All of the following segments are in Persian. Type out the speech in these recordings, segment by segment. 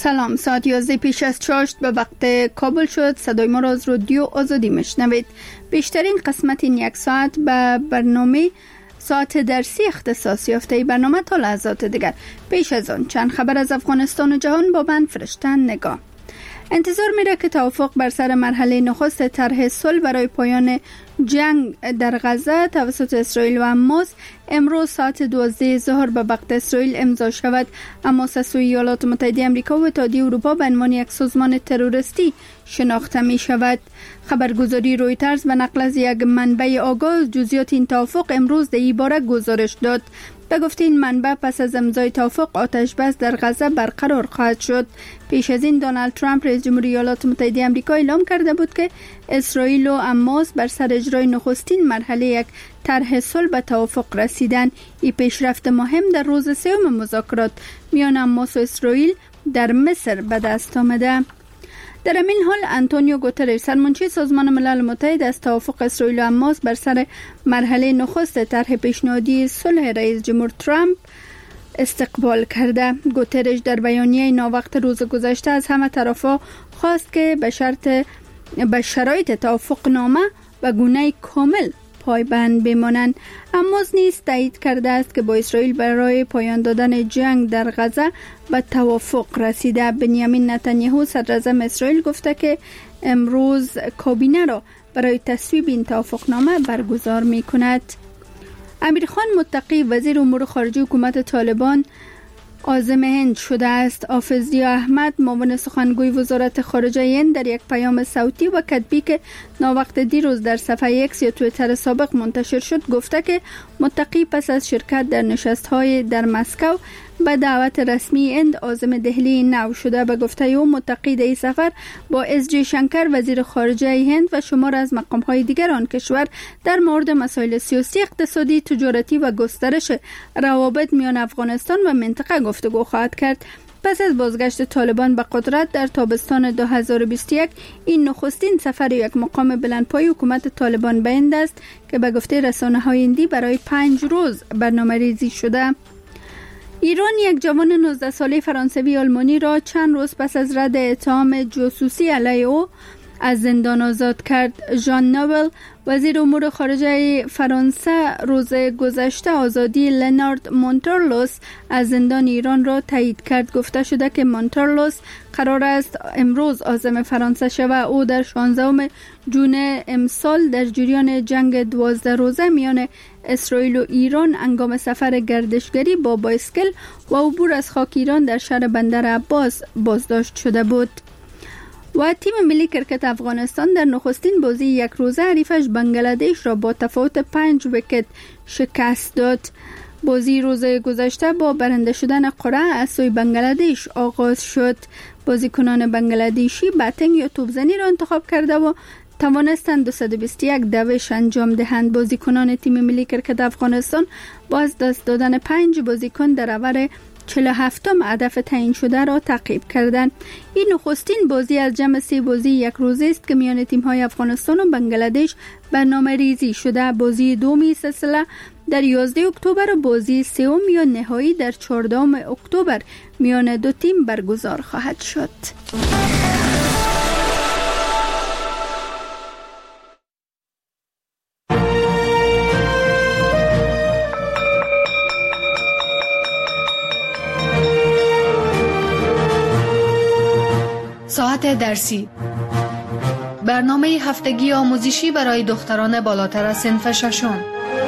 سلام، ساعت 11 پیش از 4 به وقت کابل شد. صدای ما را از رادیو آزادی میشنوید. بیشترین قسمت این یک ساعت به برنامه ساعت درسی اختصاص یافته برنامه تا لحظات دیگر. پیش از آن چند خبر از افغانستان و جهان با من فرشتن نگاه. انتظار میره که توافق بر سر مرحله نخست طرح صلح برای پایان جنگ در غزه توسط اسرائیل و حماس امروز ساعت 12 ظهر به وقت اسرائیل امضا شود. حماس از سوی ایالات متحده آمریکا و اتحادیه اروپا به عنوان یک سازمان تروریستی شناخته می شود. خبرگزاری رویترز به نقل از یک منبع آگاه جزئیات این توافق امروز در این باره گزارش داد. به گفته این منبع پس از امضای توافق آتش بس در غزه برقرار خواهد شد. پیش از این دونالد ترامپ رئیس جمهوری ایالات متحده آمریکا اعلام کرده بود که اسرائیل و حماس بر سر اجرای نخستین مرحله یک طرح صلح به توافق رسیدند. این پیشرفت مهم در روز سوم مذاکرات میان حماس و اسرائیل در مصر به دست آمده. در همین حال آنتونیو گوترش سرمنشی سازمان ملل متحد از توافق اسرائیل و حماس بر سر مرحله نخست طرح پیشنهادی صلح رئیس جمهور ترامپ استقبال کرده. گوترش در بیانیه ناوقت روز گذشته از همه طرفا خواست که به شرایط توافق نامه و گونه کامل پایبند بمانند. حماس نیز تایید کرده است که با اسرائیل برای پایان دادن جنگ در غزه به توافق رسیده. بنیامین نتانیاهو صدراعظم اسرائیل گفته که امروز کابینه را برای تصویب این توافقنامه برگزار می کند. امیر خان متقی وزیر امور خارجه حکومت طالبان عازم هند شده است. حافظ ضیا احمد معاون سخنگوی وزارت خارجه هند در یک پیام صوتی و کتبی که ناوقت دیروز در صفحه ایکس یا توییتر سابق منتشر شد گفته که متقی پس از شرکت در نشست‌های در مسکو به دعوت رسمی هند عازم دهلی نو شده. به گفته او متقی در این سفر با اس جی شنکر وزیر خارجه هند و شمار از مقام‌های دیگر آن کشور در مورد مسائل سیاسی، اقتصادی، تجارتی و گسترش روابط میان افغانستان و منطقه گفتگو خواهد کرد. پس از بازگشت طالبان به قدرت در تابستان 2021 این نخستین سفر یک مقام بلندپایه حکومت طالبان به هند است که به گفته رسانه‌های هندی برای 5 روز برنامه‌ریزی شده. ایران یک جوان 19 ساله فرانسوی آلمانی را چند روز پس از رد اتهام جاسوسی علیه او از زندان آزاد کرد. ژان نوبل وزیر امور خارجه فرانسه روز گذشته آزادی لنارد مونتارلوس از زندان ایران را تایید کرد. گفته شده که مونتارلوس قرار است امروز عازم فرانسه شود. او در 16 ژوئن امسال در جریان جنگ 12 روزه میان اسرائیل و ایران هنگام سفر گردشگری با بایسکل و عبور از خاک ایران در شهر بندر عباس بازداشت شده بود. و تیم ملی کرکت افغانستان در نخستین بازی یک روزه حریفش بنگلادش را با تفاوت 5 ویکت شکست داد. بازی روز گذشته با برنده شدن قرعه از سوی بنگلادش آغاز شد. بازیکنان بنگلادشی باتینگ یا توپزنی را انتخاب کرده و توانستند 221 دوش انجام دهند. بازیکنان تیم ملی کرکت افغانستان با از دست دادن 5 بازیکن در اول 47م هدف تعیین شده را تعقیب کردند. این نخستین بازی از جمع 3 بازی یک روزه است که میان تیم‌های افغانستان و بنگلادش برنامه‌ریزی شده. بازی دومی سلسله در 11 اکتبر و بازی سوم یا نهایی در 14 اکتبر میان دو تیم برگزار خواهد شد. ساعت درسی، برنامه هفتگی آموزشی برای دختران بالاتر از صنف ششم.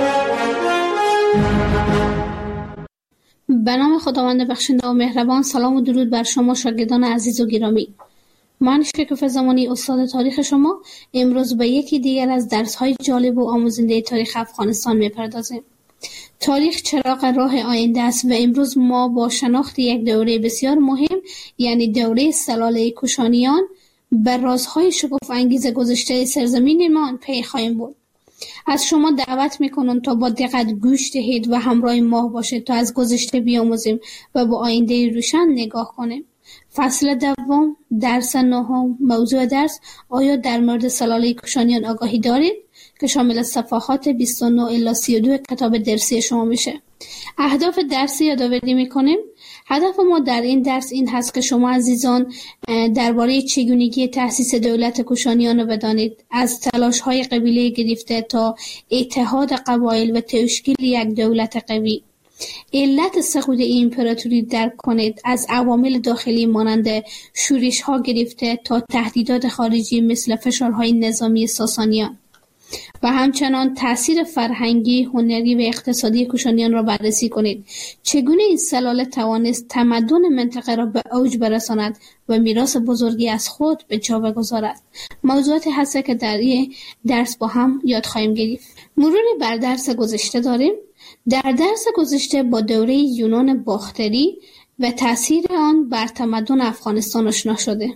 به نام خداوند بخشنده و مهربان. سلام و درود بر شما شاگردان عزیز و گرامی. من شکوفه زمانی استاد تاریخ شما امروز به یکی دیگر از درس‌های جالب و آموزنده تاریخ افغانستان می‌پردازیم. تاریخ چراغ راه آینده است و امروز ما با شناخت یک دوره بسیار مهم یعنی دوره سلاله کوشانیان بر رازهای شگفت انگیز گذشته سرزمینمان پی خواهیم برد. از شما دعوت میکنم تا با دقت گوش دهید و همراه ما باشید تا از گذشته بیاموزیم و با آینده روشن نگاه کنیم. فصل دوم، درس نهم. موضوع درس: آیا در مورد سلاله کوشانیان آگاهی دارید؟ که شامل صفحات 29 الی 32 کتاب درسی شما میشه. اهداف درسی یادآوری میکنیم: هدف ما در این درس این هست که شما عزیزان درباره چگونگی تأسیس دولت کوشانیان رو بدانید، از تلاش‌های قبیله گرفته تا اتحاد قبایل و تشکیل یک دولت قوی. علت سقوط این امپراتوری درک کنید، از عوامل داخلی مانند شورش‌ها گرفته تا تهدیدات خارجی مثل فشارهای نظامی ساسانیان و همچنان تأثیر فرهنگی، هنری و اقتصادی کوشانیان را بررسی کنید. چگونه این سلاله توانست تمدن منطقه را به اوج برساند و میراث بزرگی از خود به جا بگذارد. موضوعاتی هست که در این درس با هم یاد خواهیم گرفت. مروری بر درس گذشته داریم. در درس گذشته با دوره یونان باختری و تأثیر آن بر تمدن افغانستان آشنا شده.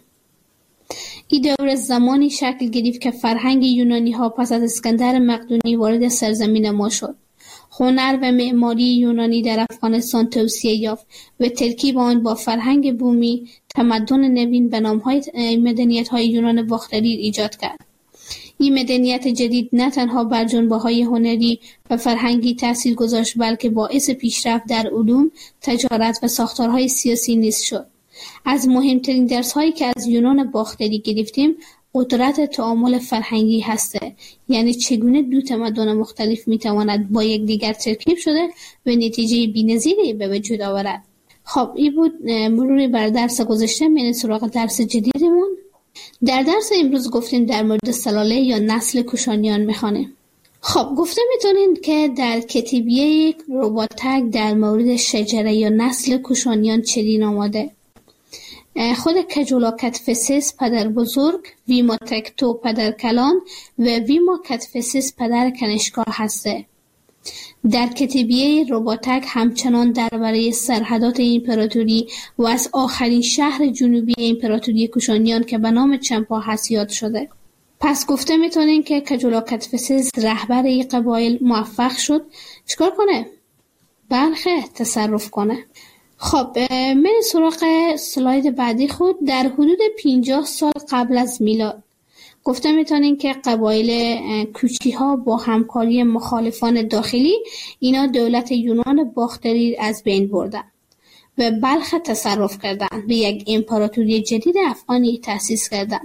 این دوره زمانی شکل گرفت که فرهنگ یونانی ها پس از اسکندر مقدونی وارد سرزمین ما شد. هنر و معماری یونانی در افغانستان توسعه یافت و ترکیب آن با فرهنگ بومی تمدن نوین به نام‌های مدنیت‌های یونان باختری ایجاد کرد. این مدنیت جدید نه تنها بر جنبه‌های هنری و فرهنگی تأثیر گذاشت، بلکه باعث پیشرفت در علوم، تجارت و ساختارهای سیاسی نیز شد. از مهمترین درس‌هایی که از یونان باختری گرفتیم قدرت تعامل فرهنگی هسته، یعنی چگونه دو تمدن مختلف میتواند با یکدیگر ترکیب شده و نتیجه بی‌نظیری به وجود آورد. خب این بود مروری بر درس گذشته. میریم سراغ درس جدیدمون. در درس امروز گفتیم در مورد سلاله یا نسل کوشانیان میخوانیم. خب گفته میتونید که در کتیبیه رباطک در مورد شجره یا نسل کوشانیان چنین آماده: خود کجولاکتفسس پدر بزرگ، ویما تکتو پدر کلان و ویما کتفسس پدر کنشکا هسته. در کتیبیه رباطک همچنان درباره سرحدات امپراتوری و از آخرین شهر جنوبی امپراتوری کوشانیان که به نام چمپا هست یاد شده. پس گفته میتونین که کجولاکتفسس رهبر این قبایل موفق شد چیکار کنه؟ بلخه تصرف کنه. خب من سراغ سلاید بعدی خود. در حدود 50 سال قبل از میلاد گفته میتونین که قبایل کوچی ها با همکاری مخالفان داخلی اینا دولت یونان باختری از بین بردن و بلخ تصرف کردن و یک امپراتوری جدید افغانی تأسیس کردن.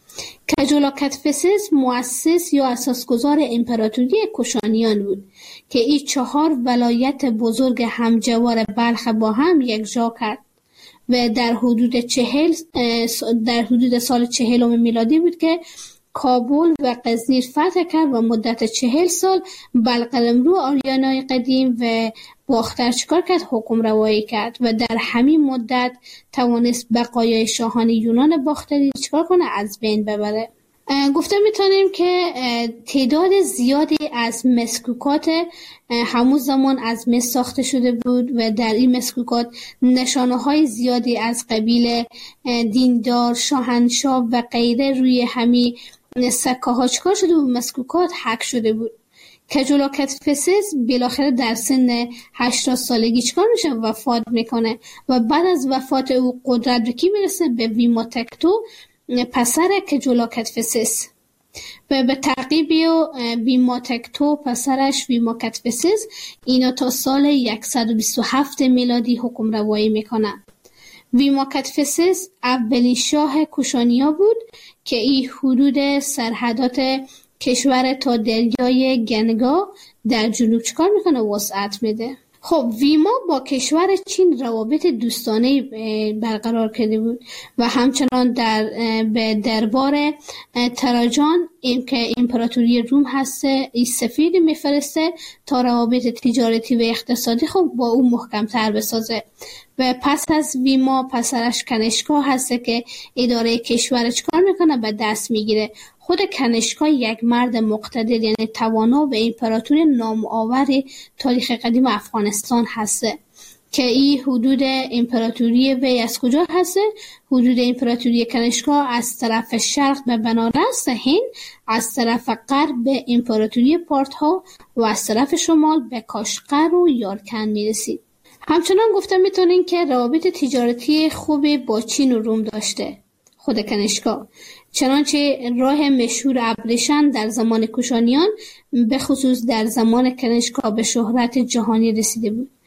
کجولاکتفسس مؤسس یا اساسگذار امپراتوری کوشانیان بود که این 4 ولایت بزرگ همجوار بلخ با هم یکجا کرد و در حدود سال 40 میلادی بود که کابل و غزنی فتح کرد و مدت 40 سال بلقلمرو آریانای قدیم و باختر چکار کرد؟ حکم روایی کرد و در همین مدت توانست بقایای شاهان یونان باختری چکار کنه؟ از بین ببره. گفته میتونیم که تعداد زیادی از مسکوکات همون زمان از مس ساخته شده بود و در این مسکوکات نشانه های زیادی از قبیله دیندار، شاهنشاه و غیره روی همین سکه ها چکار شده بود؟ مسکوکات حک شده بود. کجولاکتفسس بالاخره در سن 80 سالگی چکار میشه؟ وفات میکنه و بعد از وفات او قدرت به کی میرسه؟ به ویما تکتو پسر کجولاکتفسس و به تعقیب ویما تکتو پسرش ویما کتفسس اینا تا سال 127 میلادی حکم روایی میکنن. ویما کتفسس اولین شاه کوشانیا بود که این حدود سرحدات کشور تا دریای گنگا در جنوب چکار میکنه؟ وسعت میده. خب ویما با کشور چین روابط دوستانه برقرار کرده بود و همچنان به دربار تراجان که امپراتوری روم هسته این سفیر میفرسته تا روابط تجارتی و اقتصادی خب با او محکم تر بسازه و پس از ویما پسرش کنشکا هسته که اداره کشور چکار میکنه؟ به دست میگیره. خود کنشکا یک مرد مقتدر یعنی توانا و امپراتور نامآور تاریخ قدیم افغانستان هسته که این حدود امپراتوری وی از کجا هسته؟ حدود امپراتوری کنشکا از طرف شرق به بنارس هند، از طرف غرب به امپراتوری پارتها و از طرف شمال به کاشغر و یارکن میرسید. همچنان گفته میتونین که روابط تجارتی خوبی با چین و روم داشته خود کنشکا، چنانچه راه مشهور ابریشم در زمان کوشانیان به خصوص در زمان کنشکا به شهرت جهانی رسیده بود.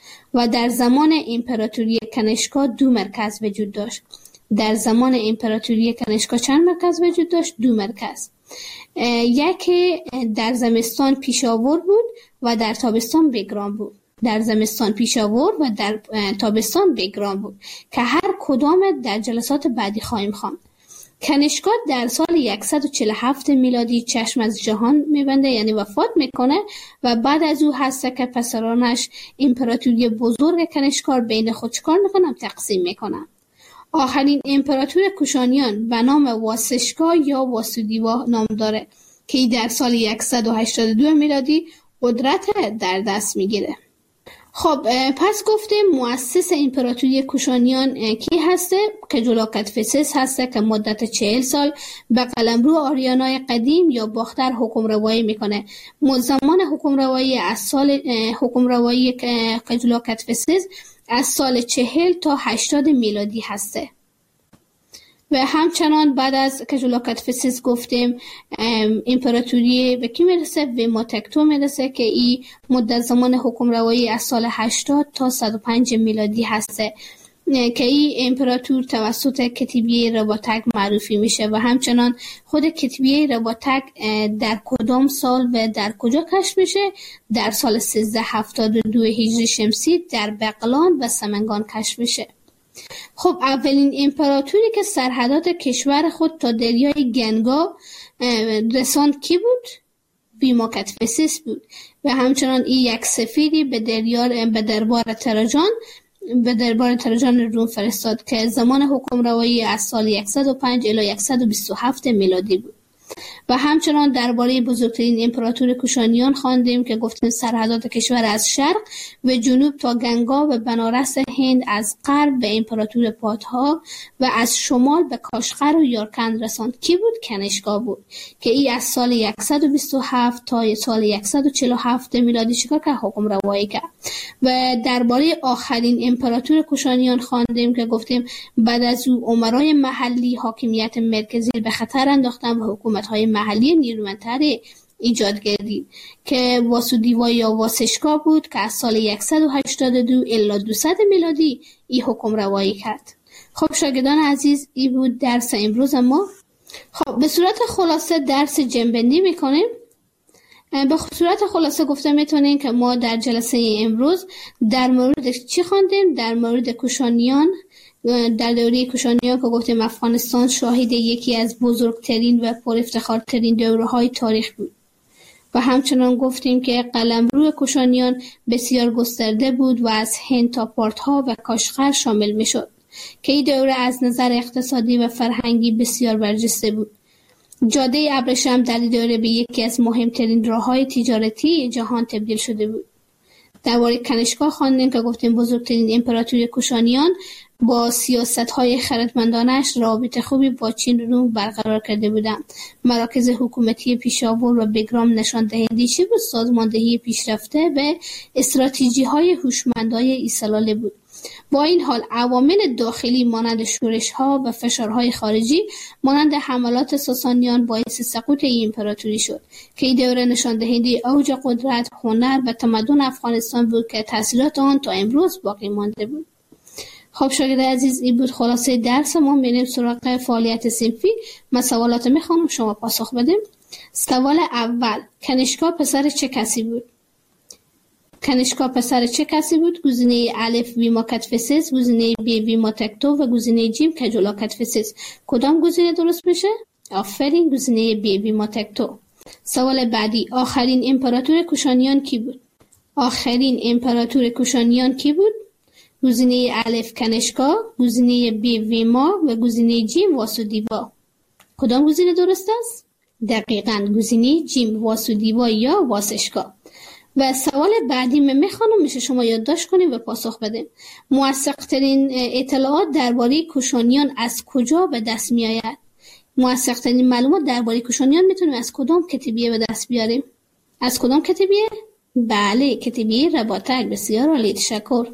و در زمان امپراتوری کنشکا 2 مرکز وجود داشت. در زمان امپراتوری کنشکا چند مرکز وجود داشت؟ 2 مرکز. یکی در زمستان پیشاور بود و در تابستان بگرام بود. در زمستان پیشاور و در تابستان بگرام بود که هر کدام در جلسات بعدی خواهیم خواند. کنشکا در سال 147 میلادی چشم از جهان میبنده، یعنی وفات میکنه و بعد از او هست که پسرانش امپراتوری بزرگ کنشکار بین خود چکار میکنن؟ تقسیم میکنن. آخرین امپراتور کوشانیان به نام واسشکا یا واسودیوا نام داره که در سال 182 میلادی قدرت در دست میگیره. خب پس گفتیم مؤسس امپراتوری کوشانیان کی هسته؟ کجولاکتفسس هسته که مدت 40 سال به قلمرو آریانای قدیم یا باختر حکم روایی میکنه. زمان حکم روایی کجولاکتفسس از سال 40 تا 80 میلادی هسته. و همچنان بعد از کجولاکتفسس گفتیم امپراتوری به کی میرسه؟ ویماتکتو میرسه که این مدت زمان حکم روایی از سال 80 تا 105 میلادی هسته که این امپراتور توسط کتیبیه رباطک معروفی میشه. و همچنان خود کتیبیه رباطک در کدام سال و در کجا کشف میشه؟ در سال 1372 هجری شمسی در بغلان و سمنگان کشف میشه. خب اولین امپراتوری که سرحدات کشور خود تا دریای گنگا رساند کی بود؟ ویماکتفسس بود. و همچنان این یک سفیری به دربار تراجان روم فرستاد که زمان حکم روایی از سال 105 الی 127 میلادی بود. و همچنان درباره بزرگترین امپراتور کوشانیان خواندیم که گفتیم سرحدات کشور از شرق و جنوب تا گنگا و بنارس هند، از غرب به امپراتور پادها و از شمال به کاشغر و یارکند رساند. کی بود؟ کنشکا بود که این از سال 127 تا سال 147 میلادی چیکار کرد؟ حکم روایی کرد. و درباره آخرین امپراتور کوشانیان خواندیم که گفتیم بعد از او امرای محلی حاکمیت مرکزی به خطر انداختن و حکومت‌های محلی نیرومندتر ایجاد کردید که واسودیوا یا واسشکا بود که از سال 182 الی 200 میلادی این حکم روایی کرد. خب شاگردان عزیز، این بود درس امروز ما. خب به صورت خلاصه درس جنبندی میکنیم. به صورت خلاصه گفته میتونیم که ما در جلسه امروز در مورد چی خواندیم؟ در مورد کوشانیان، در دوره کوشانیان که گفتیم افغانستان شاهد یکی از بزرگترین و پر افتخارترین دوره‌های تاریخ بود. و همچنان گفتیم که قلمرو کوشانیان بسیار گسترده بود و از هند تا پارتها و کاشغر شامل میشد که این دوره از نظر اقتصادی و فرهنگی بسیار برجسته بود. جاده ابریشم در این دوره به یکی از مهمترین راه‌های تجارتی جهان تبدیل شده بود. درباره کنشکا خواندیم که گفتیم بزرگترین امپراتوری کوشانیان با سیاست‌های خردمندانش رابطه خوبی با چین و روم برقرار کرده بودند. مراکز حکومتی پیشاور و بگرام نشان دهنده چی بود؟ سازماندهی پیشرفته و استراتژی‌های هوشمندانه ایصالاله بود. با این حال عوامل داخلی مانند شورش‌ها و فشارهای خارجی مانند حملات ساسانیان باعث سقوط این امپراتوری شد که این دوره نشان دهنده اوج قدرت، هنر و تمدن افغانستان بود که تأثیرات آن تا امروز باقی مانده بود. خب شاگرد عزیز، این بود خلاصه درس ما. میریم سراغ فعالیت صنفی. من سوالات میخوانم، شما پاسخ بدیم. سوال اول، کنشکا پسر چه کسی بود؟ کنشکا پسر چه کسی بود؟ گزینه الف ویماکتفسس، گزینه ب ویماتکتو و گزینه جیم کجولاکتفسس. کدام گزینه درست میشه؟ آفرین، گزینه ب ویماتکتو. سوال بعدی، آخرین امپراتور کوشانیان کی بود؟ آخرین امپراتور کوشانیان کی بود؟ گزینه الف کنشکا، گزینه ب ویما و گزینه جیم واسودیوا. کدام گزینه درست است؟ دقیقاً گزینه جیم واسودیوا یا واسشکا. و سوال بعدی میخوانم، میشه شما یادداشت کنیم و پاسخ بدیم. موثق‌ترین اطلاعات درباره کوشانیان از کجا به دست میآید؟ موثق‌ترین معلومات درباره کوشانیان میتونیم از کدام کتیبیه به دست بیاریم؟ از کدام کتیبیه؟ بله، کتیبیه رباطک. بسیار عالی، تشکر.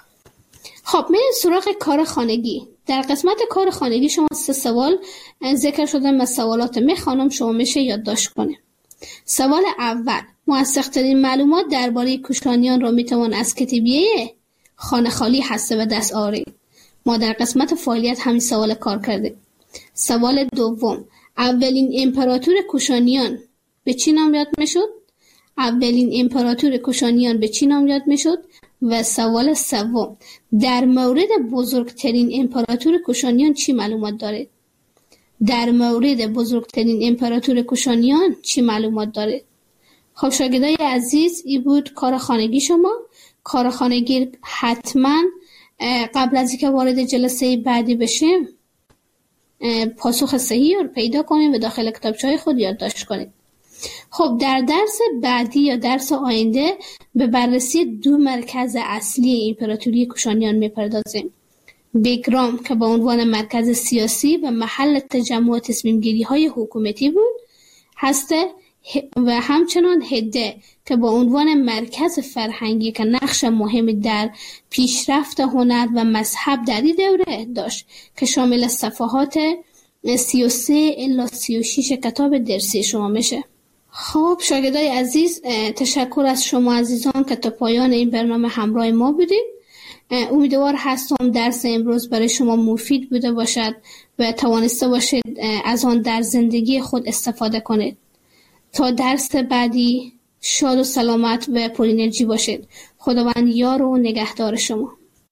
خب میریم سراغ کار خانگی. در قسمت کار خانگی شما 3 سوال ذکر شده. من سوالات میخوانم، شما میشه یادداشت کنیم. سوال اول، موثق‌ترین معلومات درباره کوشانیان را میتوان از کتیبیه خانه خالی هسته و دست آری. ما در قسمت فعالیت همین سوال کار کردیم. سوال دوم، اولین امپراتور کوشانیان به چی نام یاد میشد؟ اولین امپراتور کوشانیان به چی نام یاد میشد؟ و سوال سوم، در مورد بزرگترین امپراتور کوشانیان چی معلومات دارید؟ در مورد بزرگترین امپراتور کوشانیان چی معلومات دارید؟ خب شاگردای عزیز، این بود کار خانگی شما. کار خانگی حتما قبل از اینکه وارد جلسه بعدی بشیم پاسخ صحیح رو پیدا کنید و داخل کتابچه‌های خود یادداشت کنید. خب در درس بعدی یا درس آینده به بررسی دو مرکز اصلی امپراتوری کوشانیان میپردازیم. بگرام که به عنوان مرکز سیاسی و محل تجمع تصمیم گیری های حکومتی بود هسته و همچنان هده که به عنوان مرکز فرهنگی که نقش مهمی در پیشرفت هنر و مذهب در این دوره داشت که شامل صفحات 33 الی 36 کتاب درسی شما میشه. خب شاگردای عزیز، تشکر از شما عزیزان که تا پایان این برنامه همراه ما بودید. امیدوار هستم درس امروز برای شما مفید بوده باشد و توانسته باشید از آن در زندگی خود استفاده کنید. تا درس بعدی شاد و سلامت و پر انرژی باشید. خداوند یار و نگهدار شما.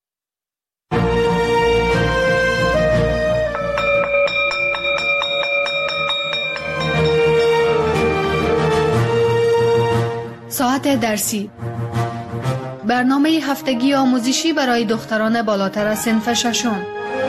ساعت درسی، برنامه هفتگی آموزشی برای دختران بالاتر از صنف ششم.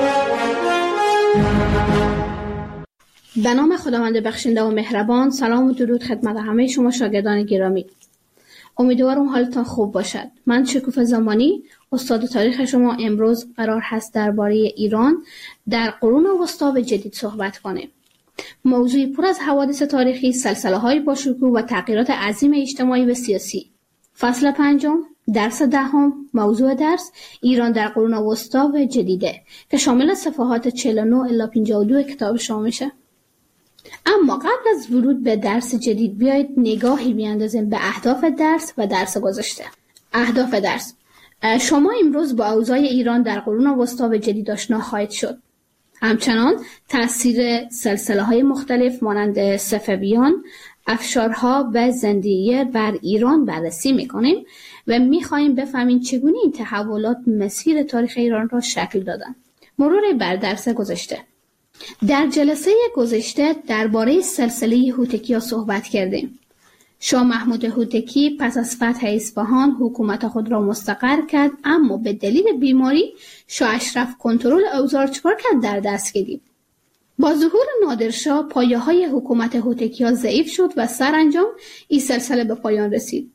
به نام خداوند بخشنده و مهربان. سلام و درود خدمت همه شما شاگردان گرامی. امیدوارم حالتان خوب باشد. من شکوفه زمانی، استاد تاریخ شما. امروز قرار هست درباره ایران در قرون وسطی و جدید صحبت کنیم. موضوعی پر از حوادث تاریخی، سلسله‌های باشکوه و تغییرات عظیم اجتماعی و سیاسی. فصل 5، درس 10، موضوع درس ایران در قرون وسطی و جدیده که شامل صفحات 49 الی 52 کتاب شما میشه. اما قبل از ورود به درس جدید بیایید نگاهی بیاندازیم به اهداف درس و درس گذشته. اهداف درس: شما امروز با اوضاع ایران در قرون وسطی و جدید آشنا خواهید شد. همچنان تأثیر سلسله‌های مختلف مانند صفویان، افشارها و زندیه بر ایران بررسی می‌کنیم و می‌خواهیم بفهمیم چگونه این تحولات مسیر تاریخ ایران را شکل دادند. مرور بر درس گذشته. در جلسه گذشته درباره سلسله هوتکی‌ها صحبت کردیم. شاه محمود هوتکی پس از فتح اصفهان حکومت خود را مستقر کرد، اما به دلیل بیماری شاه اشرف کنترل اوضاع چکار کرد؟ در دست گرفت. با ظهور نادرشاه پایه‌های حکومت هوتکی‌ها ضعیف شد و سرانجام این سلسله به پایان رسید.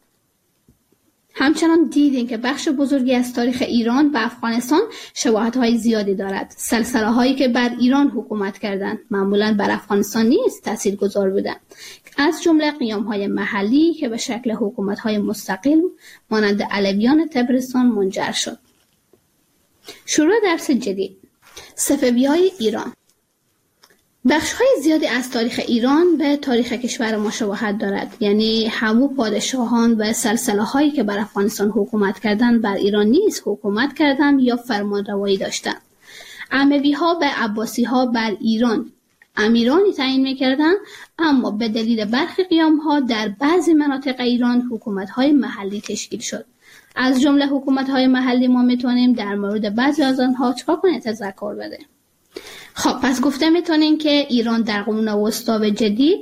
همچنان دیدیم که بخش بزرگی از تاریخ ایران و افغانستان شباهت‌های زیادی دارد. سلسله‌هایی که بر ایران حکومت کردند معمولاً بر افغانستان نیز تاثیرگذار بودند، از جمله قیام‌های محلی که به شکل حکومت‌های مستقل مانند علویان طبرستان منجر شد. شروع درس جدید. صفوی‌های ایران. بخش‌های زیادی از تاریخ ایران به تاریخ کشور ما شباهت دارد، یعنی همو پادشاهان و سلسله‌هایی که بر افغانستان حکومت کردند بر ایران نیز حکومت کردند یا فرمانروایی داشتند. اموی‌ها و عباسی‌ها بر ایران امیرانی تعیین می‌کردند، اما به دلیل برخی قیام‌ها در بعضی مناطق ایران حکومت‌های محلی تشکیل شد. از جمله حکومت‌های محلی ما می‌تونیم در مورد بعضی از آنها چکار کنیم؟ تذکر بدیم. خب پس گفته میتونیم که ایران در قرون وسطی و جدید،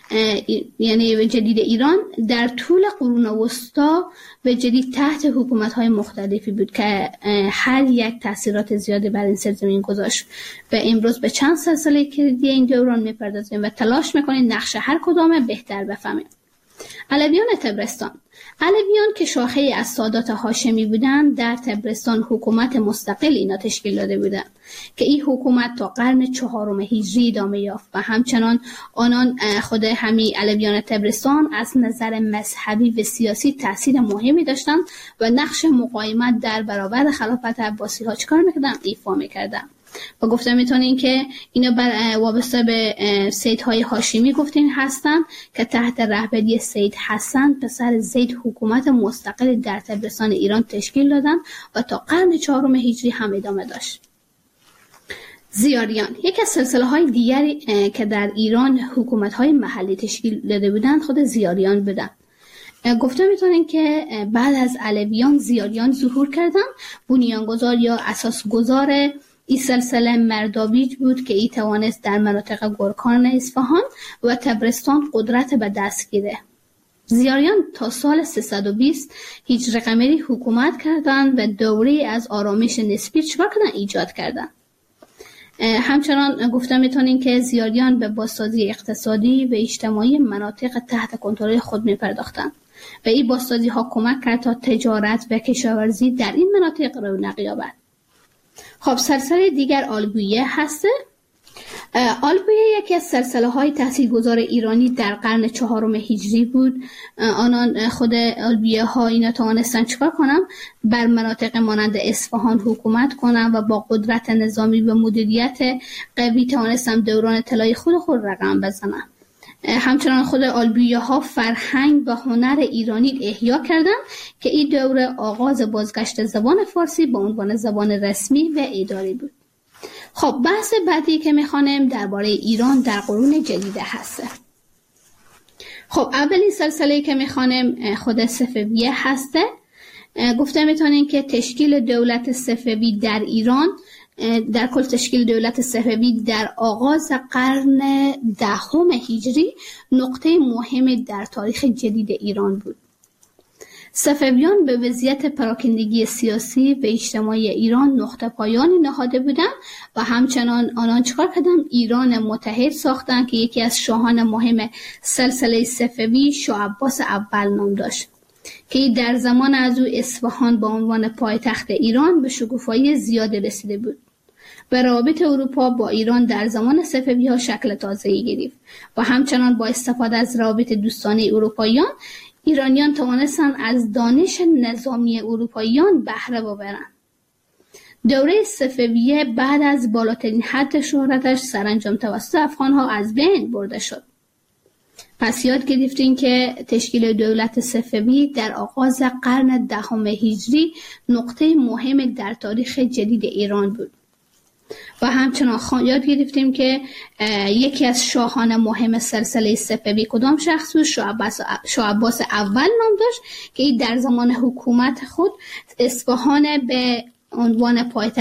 یعنی جدید ایران در طول قرون وسطی و جدید تحت حکومت‌های مختلفی بود که هر یک تأثیرات زیادی بر این سرزمین گذاشت و امروز به چند سلسله کلیدی این دوران میپردازیم و تلاش میکنیم نقش هر کدام بهتر بفهمیم. علویان طبرستان. علویان که شاخه از سادات هاشمی بودند در طبرستان حکومت مستقل اینا تشکیل داده بودند که این حکومت تا قرن 4 هجری ادامه یافت و همچنان آنان خود همین علویان طبرستان از نظر مذهبی و سیاسی تأثیر مهمی داشتند و نقش مقاومت در برابر خلافت عباسی ها چکار میکردند؟ ایفا میکردند. و گفته میتونین که اینا وابسته به سیدهای هاشمی گفتین هستن که تحت رهبری سید حسن پسر زید حکومت مستقل در طبرستان ایران تشکیل دادن و تا قرن 4 هجری هم ادامه داشت. زیاریان یکی از سلسله‌های دیگری که در ایران حکومت‌های محلی تشکیل داده بودند خود زیاریان بودند. گفته میتونین که بعد از علویان زیاریان ظهور کردن. بنیانگذار یا اساسگذار این سلسله مردابیج بود که ای توانست در مناطق گورکان اصفهان و طبرستان قدرت به دست گیره. زیاریان تا سال 320 هجری قمری حکومت کردند و دوره از آرامش نسبی چکار کردن ایجاد کردند. همچنان گفته میتونین که زیاریان به بازسازی اقتصادی و اجتماعی مناطق تحت کنترل خود میپرداختند و این بازسازی ها کمک کرد تا تجارت و کشاورزی در این مناطق رونق یابد. خب سلسله دیگر آلبویه هسته. آلبویه یکی از سلسله های تاثیرگذار ایرانی در قرن 4 هجری بود. آنان خود آلبویه ها اینا توانستن چکار کنن؟ بر مناطق مانند اصفهان حکومت کنن و با قدرت نظامی و مدیریت قوی توانستن دوران طلایی خود رقم بزنن. همچنان خود آلبویه ها فرهنگ و هنر ایرانی احیا کردند که این دوره آغاز بازگشت زبان فارسی به عنوان زبان رسمی و اداری بود. خب بحث بعدی که میخوانیم درباره ایران در قرون جدیده هست. خب اولین سلسله‌ای که میخوانیم خود صفویه هسته. گفته میتونین که تشکیل دولت صفوی در ایران در کل تشکیل دولت صفوی در آغاز قرن 10 هجری نقطه مهم در تاریخ جدید ایران بود. صفویان به وضعیت پراکندگی سیاسی و اجتماعی ایران نقطه پایانی نهاده بودند و همچنان آنان چکار کردند؟ ایران متحد ساختند که یکی از شاهان مهم سلسله صفوی شاه عباس اول نام داشت که در زمان از او اصفهان به عنوان پایتخت ایران به شکوفایی زیاد رسیده بود و روابط اروپا با ایران در زمان صفوی ها شکل تازه‌ای گرفت و همچنان با استفاده از روابط دوستانه اروپاییان ایرانیان توانستند از دانش نظامی اروپاییان بهره ببرند. دوره صفویه بعد از بالاترین حد شهرتش سرانجام توسط افغان‌ها از بین برده شد. پس یاد گرفتین که تشکیل دولت صفوی در آغاز قرن 10 هجری نقطه مهم در تاریخ جدید ایران بود. و همچنان یاد گرفتیم که یکی از شاهان مهم سلسله صفوی کدام شخص بود؟ شاه عباس اول نام داشت که این در زمان حکومت خود اصفهان به عنوان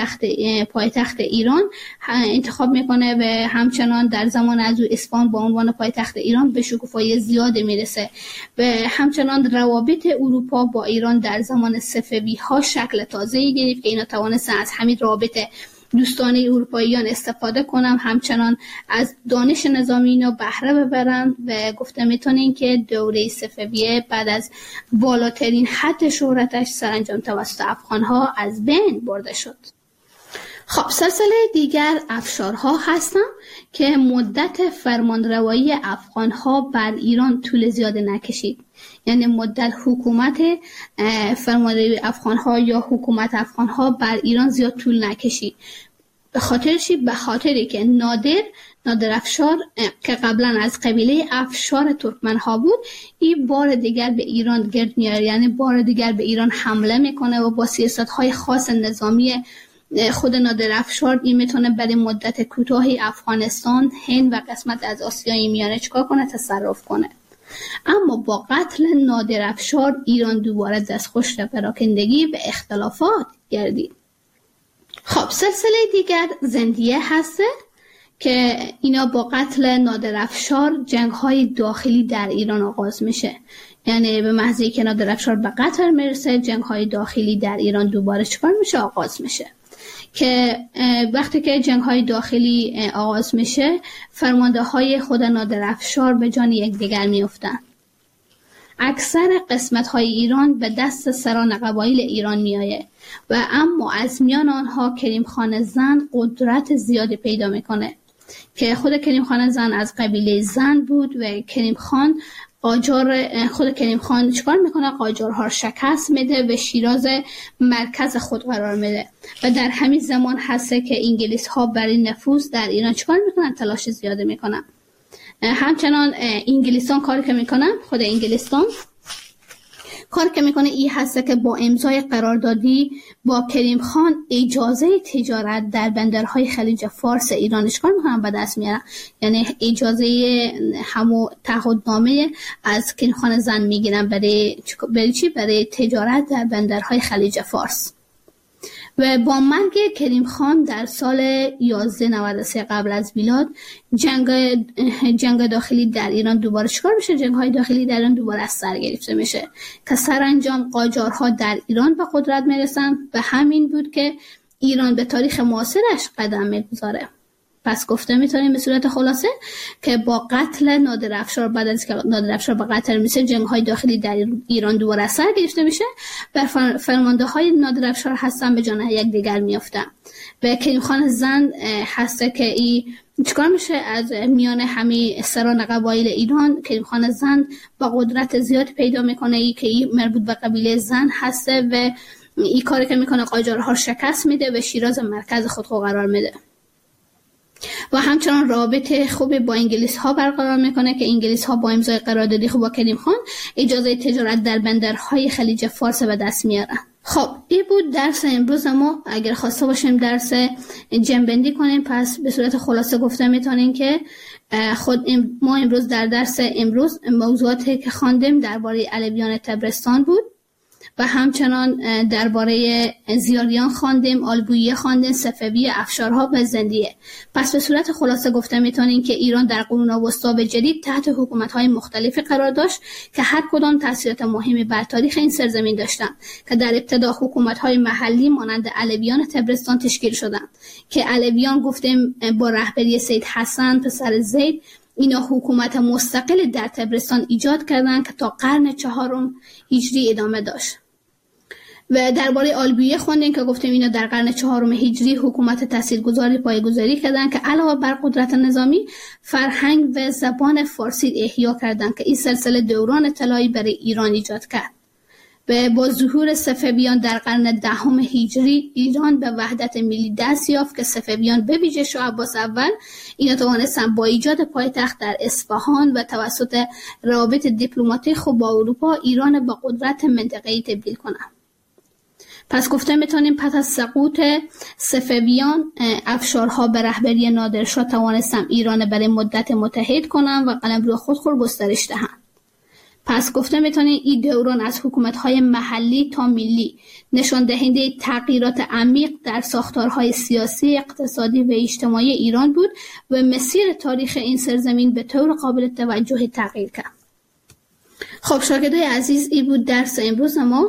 پایتخت ایران انتخاب میکنه و همچنان در زمان از او اصفهان با عنوان پایتخت ایران به شکوفایی زیاد میرسه و همچنان روابط اروپا با ایران در زمان صفوی ها شکل تازه‌ای گرفت که اینا توانستن از همین روابط دوستانه اروپاییان استفاده کنم، همچنان از دانش نظامی اینا بهره ببرن و گفته میتونین که دوره صفویه بعد از بالاترین حد شهرتش سرانجام توسط افغان‌ها از بین برده شد. خب سلسله دیگر افشارها هستن که مدت فرمانروایی افغان‌ها بر ایران طول زیاد نکشید. یعنی مدت حکومت فرمانروایی افغان‌ها یا حکومت افغان‌ها بر ایران زیاد طول نکشید. به خاطری که نادر افشار که قبلا از قبیله افشار ترکمن‌ها بود این بار دیگر به ایران گرد میاره، یعنی بار دیگر به ایران حمله میکنه و با سیاست‌های خاص نظامی خود نادر افشار این میتونه برای مدت کوتاهی افغانستان، هند و قسمت از آسیای میانه چکار کنه؟ تصرف کنه. اما با قتل نادر افشار ایران دوباره دستخوش پراکندگی و اختلافات گردید. خب سلسله دیگر زندیه هسته که اینا با قتل نادر افشار جنگ‌های داخلی در ایران آغاز میشه. یعنی به محضی که نادر افشار به قتل میرسه جنگ‌های داخلی در ایران دوباره چکار میشه؟ آغاز میشه. که وقتی که جنگ‌های داخلی آغاز میشه فرمانده‌های خود نادر افشار به جان یکدیگر میافتند. اکثر قسمت‌های ایران به دست سران قبایل ایران میآید و اما از میان آنها کریم خان زند قدرت زیادی پیدا میکنه که خود کریم خان زند از قبیله زند بود و کریم خان خود کریم خان چیکار میکنه؟ قاجارها رو شکست میده و شیراز مرکز خود قرار میده و در همین زمان هسته که انگلیس ها برای نفوذ در ایران چیکار میکنن؟ تلاش زیاده میکنن. همچنان انگلیسان کاری که میکنن، خود انگلیسان کاری که میکنه این هسته که با امضای قراردادی با کریم خان اجازه تجارت در بندرهای خلیج فارس ایران چیکار میکنن؟ به دست میارن. یعنی اجازه همو تعهدنامه از کریم خان زند میگیرن برای چی؟ برای تجارت در بندرهای خلیج فارس. و با مرگ کریم خان در سال 1193 قبل از میلاد جنگ داخلی در ایران دوباره شکار میشه. جنگ‌های داخلی در ایران دوباره از سر گرفته میشه که سرانجام قاجارها در ایران به قدرت میرسن و همین بود که ایران به تاریخ معاصرش قدم میگذاره. پس گفته میتونیم به صورت خلاصه که با قتل نادر افشار، بعد از که نادر افشار به قتل میشه، جنگ‌های داخلی در ایران دوباره از سر گرفته میشه و فرمانده‌های نادر افشار هستن به جان یکدیگر میافتن. و کریم خان زند هسته که این چیکار میشه؟ از میان همه سران قبایل ایران کریم خان زند با قدرت زیاد پیدا میکنه، ای که این مربوط به قبیله زند هسته و این کاری که میکنه قاجارها شکست میده و شیراز مرکز خود قرار میده. و همچنان رابطه خوبی با انگلیس ها برقرار میکنه که انگلیس ها با امضای قراردادی با کریم خان اجازه تجارت در بندرهای خلیج فارس به دست میارن. خب این بود درس امروز ما. اگر خواسته باشیم درس جنبندی کنیم، پس به صورت خلاصه گفته میتونیم که ما امروز در درس امروز موضوعاتی که خواندیم درباره علویان طبرستان بود و همچنان درباره زیاریان خواندیم، آلبویه خواندیم، صفوی، افشارها و زندیه. پس به صورت خلاصه گفته میتونیم که ایران در قرون وسطی به جدید تحت حکومت‌های مختلفی قرار داشت که هر کدام تاثیرات مهمی بر تاریخ این سرزمین داشتند که در ابتدا حکومت‌های محلی مانند علویان طبرستان تشکیل شدند که علویان گفتیم با رهبری سید حسن پسر زید اینا حکومت مستقل در طبرستان ایجاد کردند که تا قرن 4 هجری ادامه داشت. و درباره آلبویه خوندیم که گفتیم اینا در قرن 4 هجری حکومت تاثیرگذاری پایه‌گذاری کردند که علاوه بر قدرت نظامی فرهنگ و زبان فارسی احیا کردند که این سلسله دوران طلایی برای ایران ایجاد کرد. و با ظهور صفویان در قرن 10 هجری ایران به وحدت ملی دست یافت که صفویان به ویژه شاه عباس اول اینا توانستند با ایجاد پایتخت در اصفهان و توسط روابط دیپلماتیک خوب با اروپا ایران به قدرت منطقه‌ای تبدیل کنند. پس گفته میتونیم پس از سقوط صفویان افشارها به رهبری نادرشاه توانستند ایران برای مدت متحد کنند و قلمرو خود گسترش دهند. پس گفته میتونیم این دوران از حکومت‌های محلی تا ملی نشان دهنده تغییرات عمیق در ساختارهای سیاسی، اقتصادی و اجتماعی ایران بود و مسیر تاریخ این سرزمین به طور قابل توجه تغییر کرد. خب شاگردای عزیز، این بود درس امروز ما.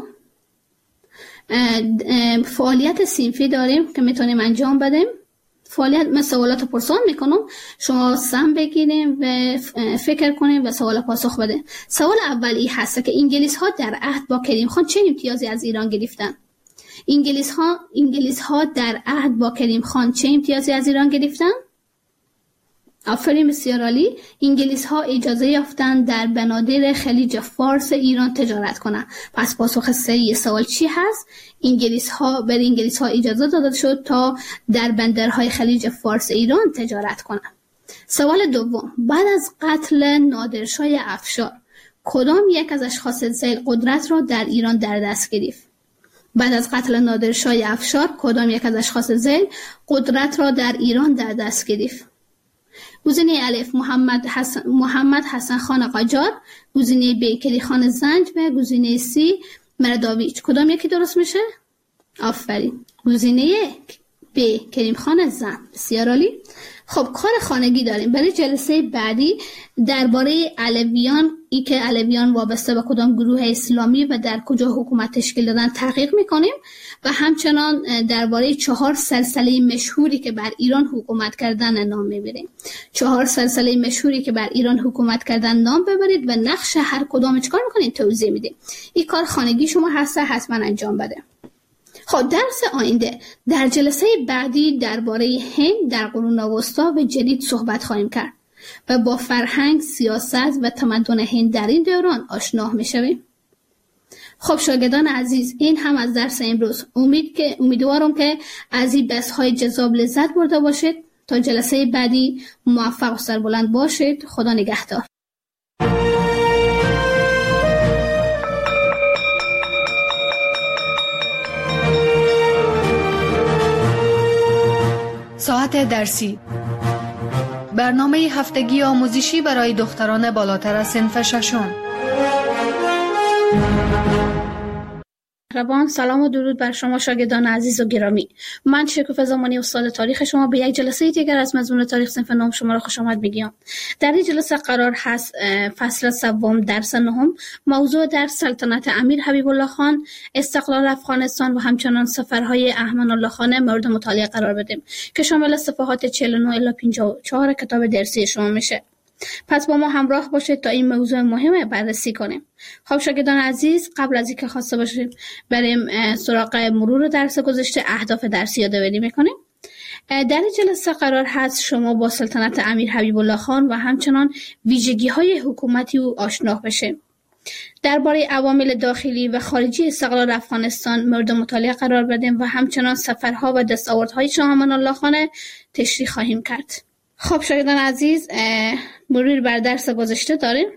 فعالیت صنفی داریم که میتونیم انجام بدیم. فعالیت من سوالات پرسان میکنم، شما سم بگیریم و فکر کنیم و سوال پاسخ بده. سوال اولی هست که انگلیس ها در عهد با کریم خان چه امتیازی از ایران گرفتن؟ انگلیس ها در عهد با کریم خان چه امتیازی از ایران گرفتن؟ آفرین، بسیار عالی. انگلیس ها اجازه یافتن در بنادر خلیج فارس ایران تجارت کنند. پس پاسخ صحیح سوال چی هست؟ انگلیس ها اجازه داده شد تا در بندرهای خلیج فارس ایران تجارت کنند. سوال دوم، بعد از قتل نادرشاه افشار کدام یک از اشخاص ذیل قدرت را در ایران در دست گرفت؟ بعد از قتل نادرشاه افشار کدام یک از اشخاص ذیل قدرت را در ایران در دست گرفت؟ گزینه الف محمد حسن خان قاجار، گزینه ب کری خان زند و گزینه سی مرداویچ. کدام یکی درست میشه؟ آفرین، گزینه ب کریم خان زند. بسیار عالی. خب کار خانگی داریم برای جلسه بعدی درباره علویان، ای که علویان وابسته به کدام گروه اسلامی و در کجا حکومت تشکیل دادن تحقیق میکنیم و همچنان درباره 4 سلسله مشهوری که بر ایران حکومت کردن نام میبریم. 4 سلسله مشهوری که بر ایران حکومت کردن نام ببرید و نقش هر کدام چیکار میکنید توضیح میدیم. این کار خانگی شما هست، حتما انجام بده. خب درس آینده در جلسه بعدی درباره هند در قرون وسطی و جدید صحبت خواهیم کرد و با فرهنگ، سیاست و تمدن هند در این دوران آشنا می‌شویم. خب شاگردان عزیز، این هم از درس امروز. امیدوارم که از این بحث‌های جذاب لذت برده باشید. تا جلسه بعدی موفق و سربلند باشید. خدا نگهدار. ساعت درسی، برنامه هفتگی آموزشی برای دختران بالاتر از صنف ششم. مهربان، سلام و درود بر شما شاگردان عزیز و گرامی. من شکوفه زمانی استاد تاریخ شما به یک جلسه دیگر از مضمون تاریخ صنف نهم شما را خوش آمد میگم. در این جلسه قرار هست فصل سوم درس نهم، موضوع درس سلطنت امیر حبیب الله خان، استقلال افغانستان و همچنان سفرهای احمد الله خان مورد مطالعه قرار بدیم که شامل صفحات 49 الی 54 کتاب درسی شما میشه. پس با ما همراه باشید تا این موضوع مهم بررسی کنیم. خب شاگردان عزیز، قبل از اینکه خواسته باشیم بریم سراغ مرور درس گذشته، اهداف درسی یادآوری میکنیم. در این جلسه قرار هست شما با سلطنت امیر حبیب الله خان و همچنان ویژگی‌های حکومتی او آشنا بشیم. درباره عوامل داخلی و خارجی استقلال افغانستان مورد مطالعه قرار بدیم و همچنان سفرها و دستاوردهای شاه امان الله خان تشریح خواهیم کرد. خب شاگردان عزیز، مرور بر درس گذشته داریم.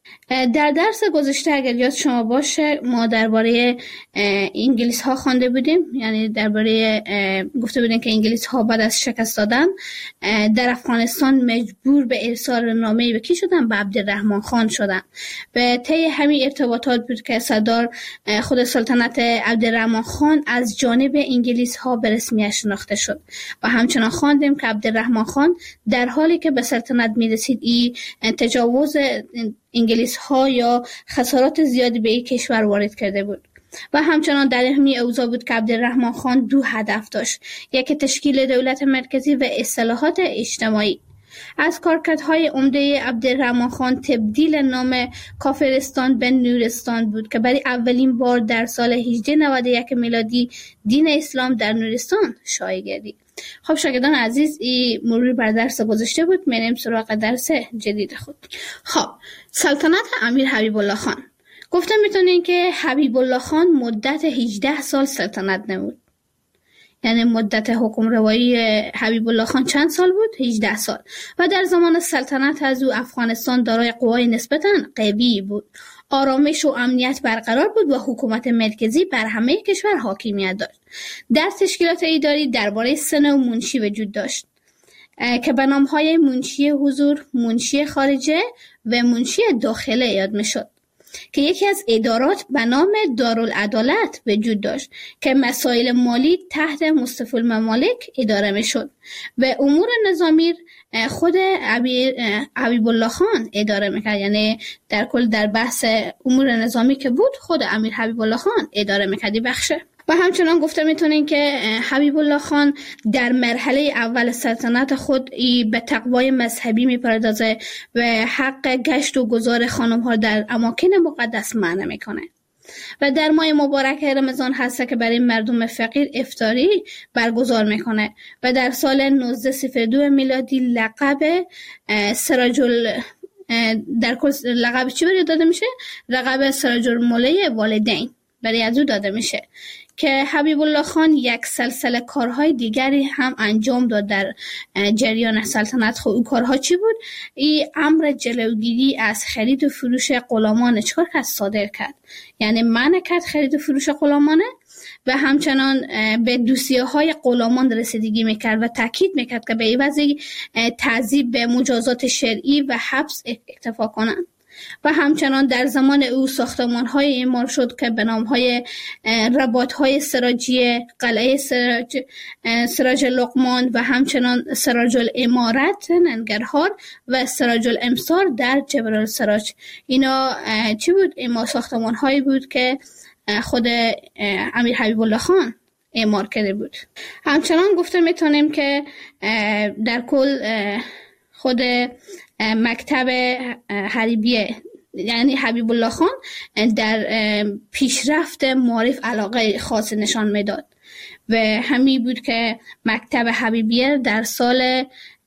در درس گذشته اگر یاد شما باشه ما درباره انگلیس ها خوانده بودیم، یعنی درباره گفته بودیم که انگلیس ها بعد از شکست دادن در افغانستان مجبور به ارسال نامه‌ای به کی شدن؟ به عبدالرحمن خان شدن. به طی همین ارتباطات بود که سردار خود سلطنت عبدالرحمن خان از جانب انگلیس ها به رسمیت شناخته شد و همچنان خواندیم که عبدالرحمن خان در حالی که به سلطنت میرسید این تجاوز انگلیس ها یا خسارات زیادی به این کشور وارد کرده بود و همچنان در همین اوضاع بود که عبدالرحمن خان دو هدف داشت: یکی تشکیل دولت مرکزی و اصلاحات اجتماعی. از کارکردهای عمده عبدالرحمن خان تبدیل نام کافرستان به نورستان بود که برای اولین بار در سال 1891 میلادی دین اسلام در نورستان شایع گردید. خب شاگردان عزیز، این مرور بر درس گذشته بود. میریم سراغ درس جدید خود. خب سلطنت امیر حبیب الله خان. گفته میتونین که حبیب الله خان مدت 18 سال سلطنت نمود. یعنی مدت حکم روایی حبیب الله خان چند سال بود؟ 18 سال. و در زمان سلطنت از او افغانستان دارای قوای نسبتاً قوی بود. آرامش و امنیت برقرار بود و حکومت مرکزی بر همه کشور حاکمیت داشت. در تشکیلات اداری درباره سه نوع منشی وجود داشت که به نام‌های منشی حضور، منشی خارجه و منشی داخله یاد می‌شد که یکی از ادارات به نام دارالعدالت وجود داشت که مسائل مالی تحت مصطفی الممالک اداره می‌شد و امور نظامی خود حبیب الله خان اداره میکرد. یعنی در کل در بحث امور نظامی که بود خود امیر حبیب الله خان اداره میکردی بخشه. و همچنان گفته میتونین که حبیب الله خان در مرحله اول سلطنت خود به تقوای مذهبی میپردازه و حق گشت و گذار خانم ها در اماکن مقدس منع میکنه. و در ماه مبارک رمضان هست که برای مردم فقیر افطاری برگزار میکنه و در سال 1902 میلادی لقب در کل لقب چی برای داده میشه؟ لقب سراج الموله والدین برای از او داده میشه که حبیب الله خان یک سلسله کارهای دیگری هم انجام داد در جریان سلطنت. خود او کارها چی بود؟ این امر جلوگیری از خرید و فروش غلامان چکار که صادر کرد، یعنی منع کرد خرید و فروش غلامانه و همچنان به دوسیه‌های غلامان رسیدگی میکرد و تاکید میکرد که به این وضع تعذیب به مجازات شرعی و حبس اکتفا کنند. و همچنان در زمان او ساختمان‌های اعمار شد که به نام‌های رباط‌های سراجی، قلعه سراج لقمان و همچنان سراج الامارت ننگرهار و سراج الامصار در جبل السراج. اینا چی بود؟ اما ساختمان‌هایی بود که خود امیر حبیب الله خان اعمار کرده بود. همچنان گفته میتونیم که در کل خود مکتب حریبیه یعنی حبیب الله خان در پیشرفت معارف علاقه خاص نشان میداد و همین بود که مکتب حبیبیه در سال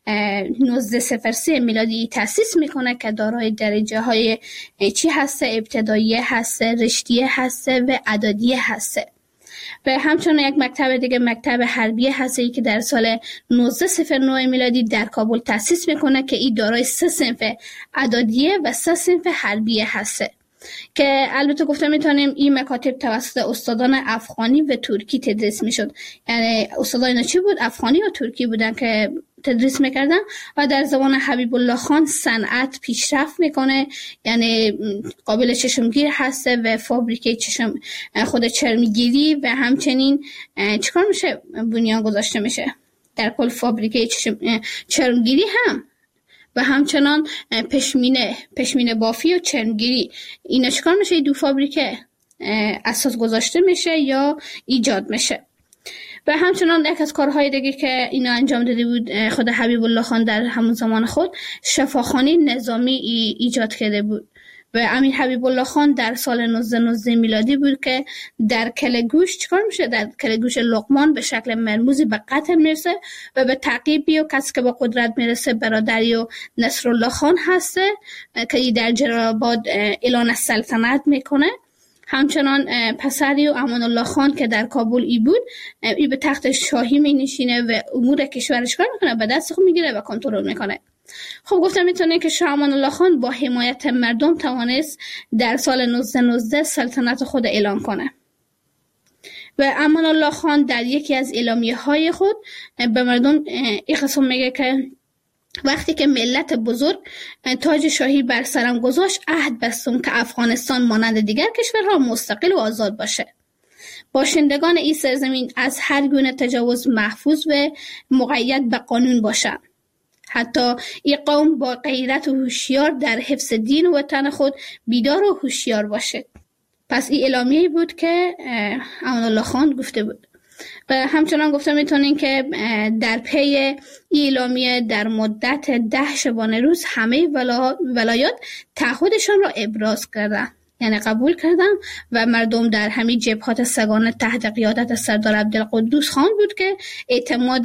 1903 میلادی تأسیس میکنه که دارای درجه های چی هسته؟ ابتداییه هسته، رشتیه هسته و اعدادیه هسته. و همچنین یک مکتب دیگه مکتب حربیه هسته که در سال 1909 میلادی در کابل تأسیس میکنه که این دارای 3 صنف اعدادیه و 3 صنف حربیه هسته که البته گفتم میتونیم این مکاتب توسط استادان افغانی و ترکی تدریس میشد. یعنی استادان چی بود؟ افغانی و ترکی بودن که تدریس میکردن و در زبان حبیب الله خان صنعت پیشرفت میکنه، یعنی قابل چشمگیر هسته و فابریکه خود چرمگیری و همچنین چیکار میشه؟ بنیان گذاشته میشه در کل فابریکه چرمگیری هم و همچنان پشمینه بافی و چرمگیری. اینا چیکار میشه؟ دو فابریکه اساس گذاشته میشه یا ایجاد میشه. و همچنان یک از کارهای دیگه که اینا انجام داده بود خود حبیب الله خان در همون زمان خود شفاخانه نظامی ایجاد کرده بود و امیر حبیب الله خان در سال 1919 میلادی بود که در کلگوش چیکار میشه؟ در کلگوش لقمان به شکل مرموزی به قتل میرسه و به تعقیبی و کسی که به قدرت میرسه برادری و نصرالله خان هسته که در جلال‌آباد اعلان سلطنت میکنه. همچنان پسری و امان الله خان که در کابل ای بود، ای به تخت شاهی می نشینه و امور کشورش کار میکنه، به دست خود میگیره و کنترل میکنه. خب گفتم میتونه که شاه امان الله خان با حمایت مردم توانست در سال 1919 سلطنت خود اعلان کنه و امان الله خان در یکی از اعلامیه های خود به مردم این قسم میگه که وقتی که ملت بزرگ تاج شاهی بر سرم گذاشت عهد بستم که افغانستان مانند دیگر کشورها مستقل و آزاد باشه. باشندگان این سرزمین از هر گونه تجاوز محفوظ و مقید به قانون باشند. حتی این قوم با غیرت و هوشیار در حفظ دین و وطن خود بیدار و هوشیار باشه. پس این اعلامیه‌ای بود که امان الله خان گفته بود. و همچنان گفتم میتونین که در پی اعلامیه در مدت 10 شبانه روز همه ولایات تعهدشان را ابراز کردن، یعنی قبول کردن و مردم در همین جبهات سگانه تحت قیادت سردار عبدالقدوس خان بود که اعتماد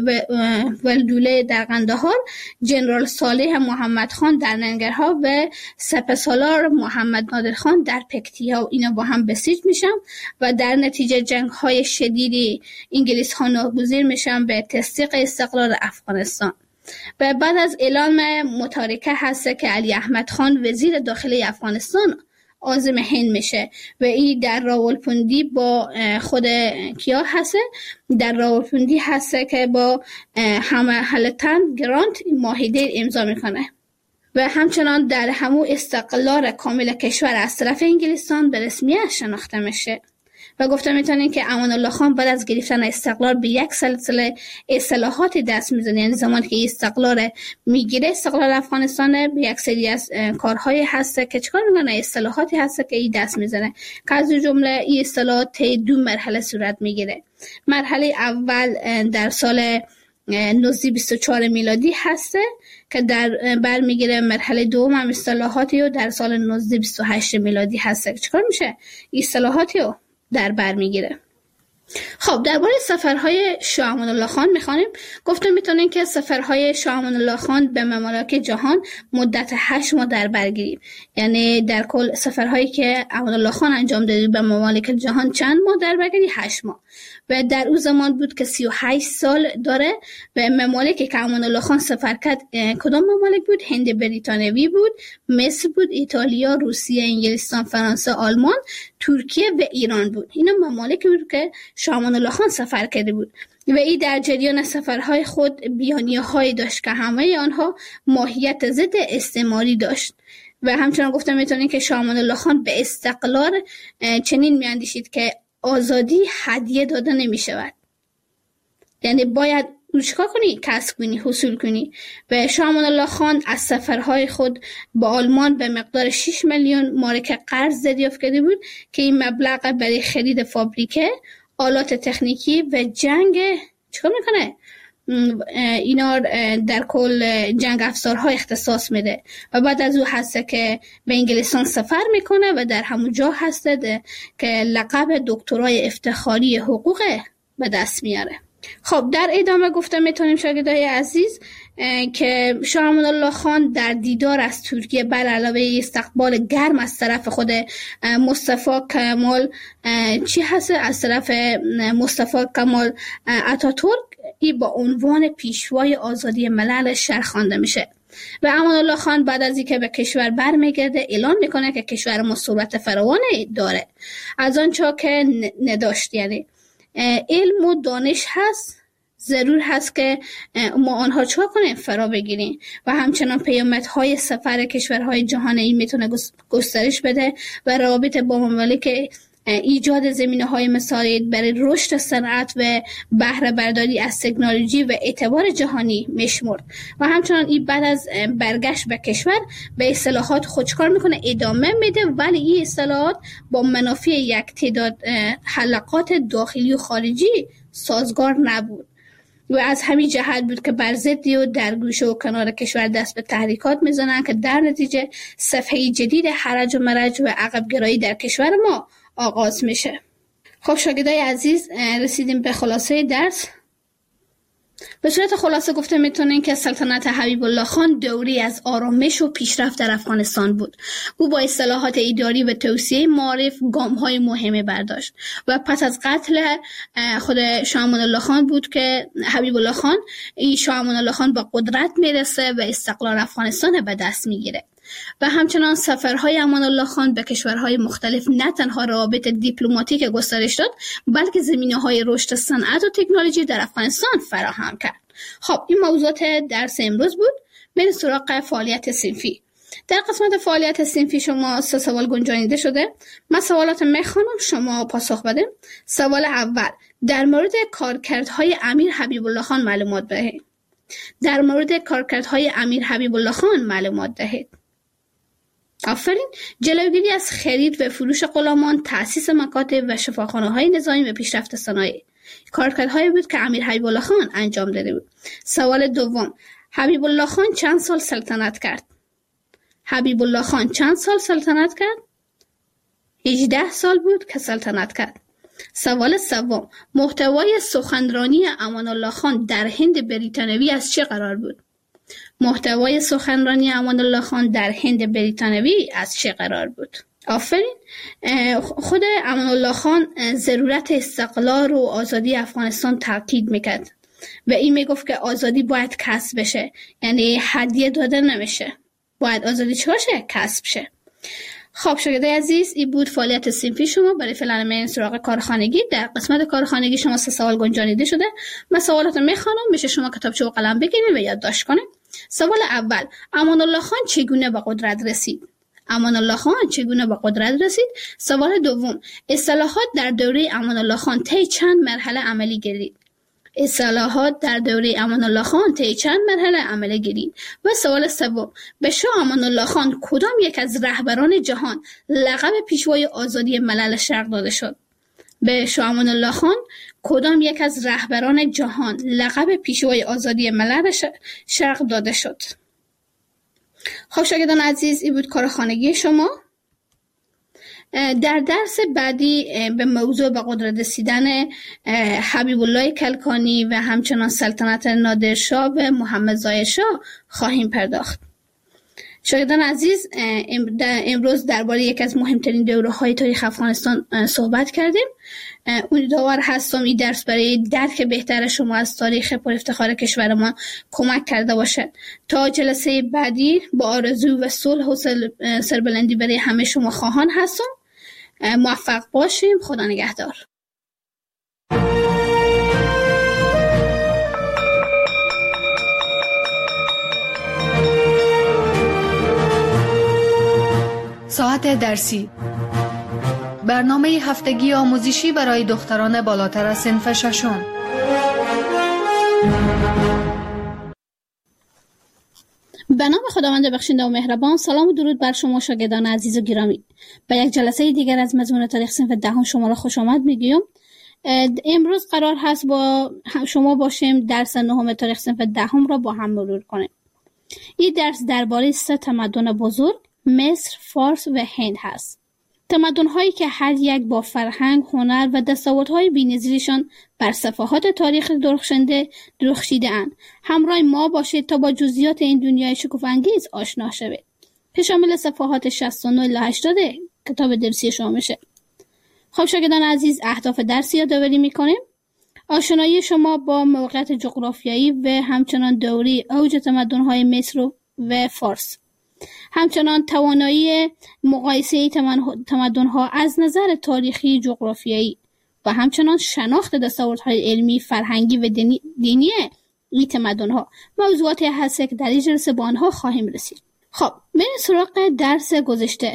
ولدوله در قندهار، جنرال صالح محمد خان در ننگرهار و سپهسالار محمد نادر خان در پکتیا اینا با هم بسیج میشن و در نتیجه جنگ های شدیدی انگلیس ها ناگزیر میشن به تصدیق استقلال افغانستان. و بعد از اعلام متارکه هست که علی احمد خان وزیر داخلی افغانستان عازم هند میشه و این در راولپندی با خود کیا هسته؟ در راولپندی هسته که با همالتن گرانت معاهده امضا میکنه و همچنان در همون استقلال کامل کشور از طرف انگلستان به رسمیت شناخته میشه. و گفتم میتونین که امان الله خان بعد از گرفتن استقلال به یک سلسله اصلاحات دست میزنه، یعنی زمانی که استقلال میگیره استقلال افغانستان به یک سری از کارهای هسته که چیکار میکنه؟ اصلاحاتی هسته که این دست میزنه که از جمله این اصلاحات 2 مرحله صورت میگیره. مرحله اول در سال 1924 میلادی هسته که در برمیگیره. مرحله دوم هم اصلاحاتی و در سال 1928 میلادی هسته. چیکار میشه؟ اصلاحاتی رو در بر میگیره. خب درباره سفرهای شاه امان الله خان میخوانیم. گفتم میتونین که سفرهای شاه امان الله خان به ممالک جهان مدت 8 ماه در بر گیریم، یعنی در کل سفرهایی که امان الله خان انجام داده به ممالک جهان چند ماه در بر گیری؟ 8 ماه. و در اون زمان بود که 38 سال داره و ممالکی که امان الله خان سفر کرد کدام ممالک بود؟ هند بریتانوی بود، مصر بود، ایتالیا، روسیه، انگلستان، فرانسه، آلمان، ترکیه و ایران بود. اینا ممالکی بود که شاه امان الله خان سفر کرده بود و این در جریان سفرهای خود بیانیه‌هایی داشت که همه آنها ماهیت ضد استعماری داشت. و همچنان گفتم میتونین که شاه امان الله خان به استقلال چنین میاندیشید که آزادی هدیه داده نمی شود، یعنی باید چیکار کنی؟ کسب کنی، حصول کنی. و شاه امان الله خان از سفرهای خود با آلمان به مقدار 6 میلیون مارک قرض دریافت کرده بود که این مبلغ برای خرید فابریکه، آلات تکنیکی و جنگ چیکار میکنه؟ اینا در کل جنگ افزارها اختصاص میده. و بعد از او هسته که به انگلستان سفر میکنه و در همون جا هسته که لقب دکترای افتخاری حقوق به دست میاره. خب در ادامه گفته میتونیم شاگردای عزیز که شاه امان الله خان در دیدار از ترکیه بر علاوه استقبال گرم از طرف خود مصطفی کمال چی هست از طرف مصطفی کمال اتاتورک ای با عنوان پیشوای آزادی ملل شهر خوانده میشه و امان الله خان بعد از اینکه به کشور برمیگرده اعلان میکنه که کشور ما ثروت فراوانی داره از آنچه که نداشت. یعنی علم و دانش هست، ضرور هست که ما آنها چه کنیم فرا بگیریم و همچنان پیامدهای سفر کشورهای جهانی میتونه گسترش بده و روابط با ممالک ایجاد زمینه‌های مساعد برای رشد صنعت و بهره برداری از تکنولوژی و اعتبار جهانی میشمرد و همچنان این بعد از برگشت به کشور به اصلاحات خودکار میکنه ادامه میده، ولی این اصلاحات با منافع یک تعداد حلقات داخلی و خارجی سازگار نبود و از همین جهت بود که بر ضدی و در گوشه و کنار کشور دست به تحریکات میزنن که در نتیجه صفحه جدید حرج و مرج و عقب گرایی در کشور ما آغاز میشه. خب شاگردای عزیز رسیدیم به خلاصه درس. به صورت خلاصه گفته میتونین که سلطنت حبیب الله خان دوری از آرامش و پیشرفت در افغانستان بود. او با اصلاحات اداری و توسعه معارف گام‌های مهمی برداشت و پس از قتل خود شاه امان الله خان بود که حبیب الله خان شاه امان الله خان با قدرت میرسه و استقلال افغانستان به دست میگیره و همچنان سفرهای امان الله خان به کشورهای مختلف نه تنها روابط دیپلماتیک گسترش داد بلکه زمینه‌های رشد صنعت و تکنولوژی در افغانستان فراهم کرد. خب این موضوعات درس امروز بود. بریم سراغ فعالیت صنفی. در قسمت فعالیت صنفی شما 3 سوال گنجانیده شده. من سوالات میخوانم، شما پاسخ بدین. سوال اول، در مورد کارکردهای امیر حبیب الله خان معلومات دهید. در مورد کارکردهای امیر حبیب الله خان معلومات دهید. آفرین. جلوگیری از خرید و فروش غلامان، تأسیس مکاتب و شفاخانه‌های نظامی و پیشرفت صنایع کارکردهایی بود که امیر حبیب الله خان انجام داده بود. سوال دوم، حبیب الله خان چند سال سلطنت کرد؟ حبیب الله خان چند سال سلطنت کرد؟ 18 سال بود که سلطنت کرد. سوال سوم، محتوای سخنرانی امان الله خان در هند بریتانوی از چه قرار بود؟ محتوای سخنرانی امان الله خان در هند بریتانوی از چه قرار بود؟ آفرین. خود امان الله خان ضرورت استقلال و آزادی افغانستان تاکید میکرد و این میگفت که آزادی باید کسب بشه، یعنی هدیه داده نمیشه، باید آزادی چه باشه؟ کسب شه. خب شاگردای عزیز این بود فعالیت صنفی شما. برای فعلا میریم سراغ کارخانگی. در قسمت کارخانگی شما 3 سوال گنجانیده شده. من سوالات رو میخوانم، میشه شما کتابچه و قلم بگیرید و یادداشت کنید. سوال اول، امان الله خان چگونه به قدرت رسید؟ امان الله خان چگونه به قدرت رسید؟ سوال دوم، اصلاحات در دوره امان الله خان طی چند مرحله عملی گردید؟ اصلاحات در دوره امان الله خان طی چند مرحله عملی گردید؟ و سوال سوم، به شاه امان الله خان کدام یک از رهبران جهان لقب پیشوای آزادی ملل شرق داده شد؟ به شاه امان الله خان کدام یک از رهبران جهان لقب پیشوای آزادی ملل شرق داده شد؟ خب شاگردان عزیز این بود کارخانگی شما. در درس بعدی به موضوع به قدرت رسیدن حبیب الله کلکانی و همچنان سلطنت نادرشاه و محمد ظاهر شاه خواهیم پرداخت. شاگردان عزیز امروز درباره یک از مهمترین دوره‌های تاریخ افغانستان صحبت کردیم. امیدوار هستم این درس برای درک بهتر شما از تاریخ پر افتخار کشور ما کمک کرده باشد. تا جلسه بعدی با آرزو و صلح و سربلندی برای همه شما خواهان هستم. موفق باشیم. خدا نگهدار. ساعت درسی، برنامه هفتگی آموزشی برای دختران بالاتر از صنف ششم. به نام خداوند بخشنده و مهربان. سلام و درود بر شما شاگردان عزیز و گرامی. به یک جلسه دیگر از مضمون تاریخ صنف دهم شما را خوش آمد میگویم. امروز قرار هست با شما باشیم درس 9 تاریخ صنف دهم را با هم مرور کنیم. این درس درباره 3 تمدن بزرگ، مصر، فارس و هند هست. تمدن‌هایی که هر یک با فرهنگ، هنر و دستاوردهای بی‌نظیرشان بر صفحات تاریخ درخشیده‌اند. همراه ما باشید تا با جزئیات این دنیای شگفت‌انگیز آشنا شوید که شامل صفحات 69 الی 80 کتاب درسی شما میشه. خب شاگردان عزیز، اهداف درسی یادآوری می‌کنیم. آشنایی شما با موقعیت جغرافیایی و همچنان دوره اوج تمدن‌های مصر و فارس. همچنان توانایی مقایسه تمدن‌ها از نظر تاریخی، جغرافیایی و همچنان شناخت دستاوردهای علمی، فرهنگی و دینی این تمدن‌ها موضوعاتی هست که در این جلسه با آنها خواهیم رسید. خب بریم سراغ درس گذشته.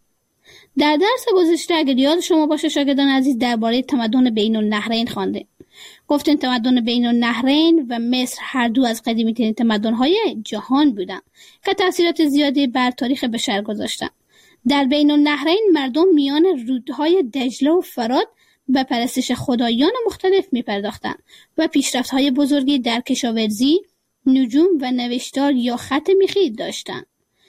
در درس گذشته اگر یاد شما باشه شاگردان عزیز، درباره تمدن بین النهرین خوانده. گفتیم تمدن بین النهرین و مصر هر دو از قدیمی‌ترین تمدن‌های جهان بودند که تأثیرات زیادی بر تاریخ بشر گذاشتند. در بین النهرین مردم میان رودهای دجله و فرات به پرستش خدایان مختلف می‌پرداختند و پیشرفت‌های بزرگی در کشاورزی، نجوم و نوشتار یا خط میخی داشتند.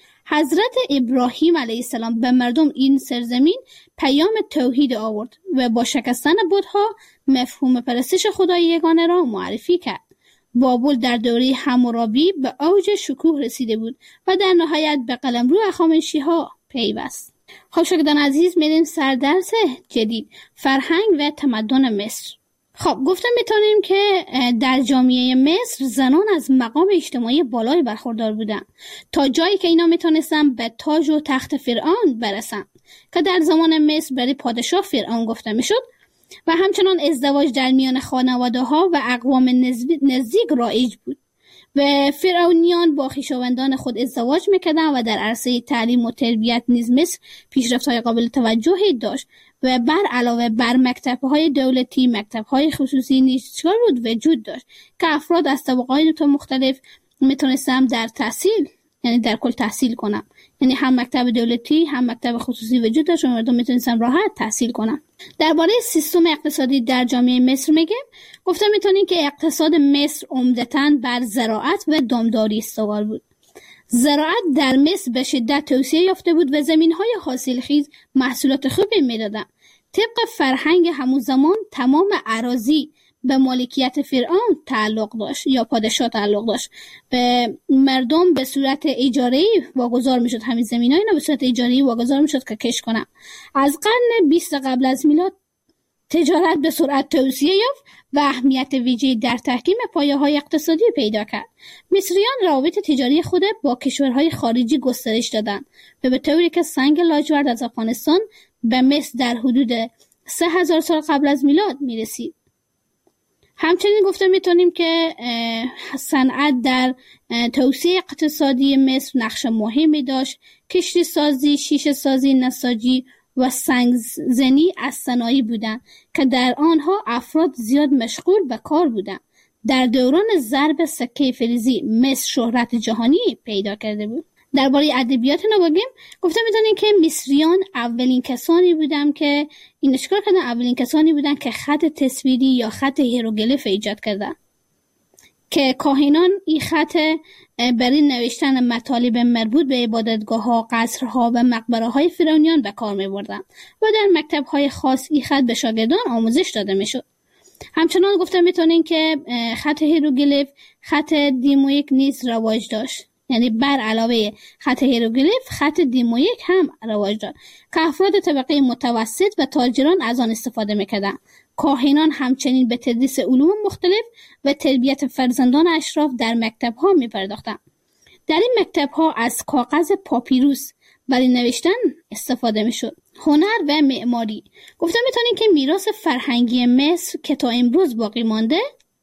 حضرت ابراهیم علیه السلام به مردم این سرزمین پیام توحید آورد و با شکستن بت‌ها مفهوم پرستش خدای یگانه را معرفی کرد. بابل در دوره حمورابی به اوج شکوه رسیده بود و در نهایت به قلمرو هخامنشی‌ها پیوست. خب شاگردان عزیز، میریم سر درس جدید، فرهنگ و تمدن مصر. خب گفتم میتونیم که در جامعه مصر زنان از مقام اجتماعی بالای برخوردار بودن تا جایی که اینا میتونستن به تاج و تخت فرعون برسن که در زمان مصر برای پادشاه فرعون گفته میشد و همچنان ازدواج در میان خانواده ها و اقوام نزدیک رایج بود و فرعونیان با خویشاوندان خود ازدواج میکردن و در عرصه تعلیم و تربیت نیز مصر پیشرفت‌های قابل توجهی داشت و بر علاوه بر مکتب‌های دولتی، مکتب‌های خصوصی نیز چکار بود وجود داشت که افراد از طبقات مختلف میتونستن در تحصیل، یعنی در کل تحصیل کنن. یعنی هم مکتب دولتی هم مکتب خصوصی وجود داشت و مردم میتونستن راحت تحصیل کنن. درباره سیستم اقتصادی در جامعه مصر میگم، گفتم میتونیم که اقتصاد مصر عمدتاً بر زراعت و دامداری استوار بود. زراعت در مصر به شدت توسعه یافته بود و زمین‌های حاصلخیز محصولات خوبی میدادند. طبق فرهنگ همون زمان تمام اراضی به مالکیت فرعون تعلق داشت یا پادشاه تعلق داشت. به مردم به صورت اجاره‌ای واگذار میشد، همین زمین‌ها اینا به صورت اجاره‌ای واگذار میشد که کشت کنن. از قرن 20 قبل از میلاد تجارت به سرعت توسعه یافت و اهمیت ویژه‌ای در تحکیم پایه‌های اقتصادی پیدا کرد. مصریان روابط تجاری خود با کشورهای خارجی گسترش دادند و به طوری که سنگ لاجورد از افغانستان به مصر در حدود 3000 سال قبل از میلاد میرسید. همچنین گفته میتونیم که صنعت در توسعه اقتصادی مصر نقش مهمی داشت. کشتی سازی، شیشه سازی، نساجی و سنگزنی از صنایع بودند که در آنها افراد زیاد مشغول به کار بودند. در دوران ضرب سکه فلزی مصر شهرت جهانی پیدا کرده بود. درباره ادبیات بگیم، گفتم میتونیم که مصریان اولین کسانی بودند که این اشکال کردن، اولین کسانی بودند که خط تصویری یا خط هیروگلیف ایجاد کردند که کاهنان این خط برای نوشتن مطالب مربوط به عبادتگاه‌ها، قصرها و مقبره‌های فرعونیان به کار می‌بردند و در مکتب‌های خاص این خط به شاگردان آموزش داده می‌شد. همچنان گفتم میتونیم که خط هیروگلیف، خط دیمویک نیز رواج داشت. یعنی بر علاوه خط هیروگلیف، خط دیمویک هم رواج داشت که افراد طبقه متوسط و تاجران از آن استفاده می‌کردند. کاهنان همچنین به تدریس علوم مختلف و تربیت فرزندان اشراف در مکتب‌ها می‌پرداختند. در این مکتب‌ها از کاغذ پاپیروس برای نوشتن استفاده می‌شد. هنر و معماری، گفتم می‌تونیم که میراث فرهنگی مصر که تا امروز باقی مانده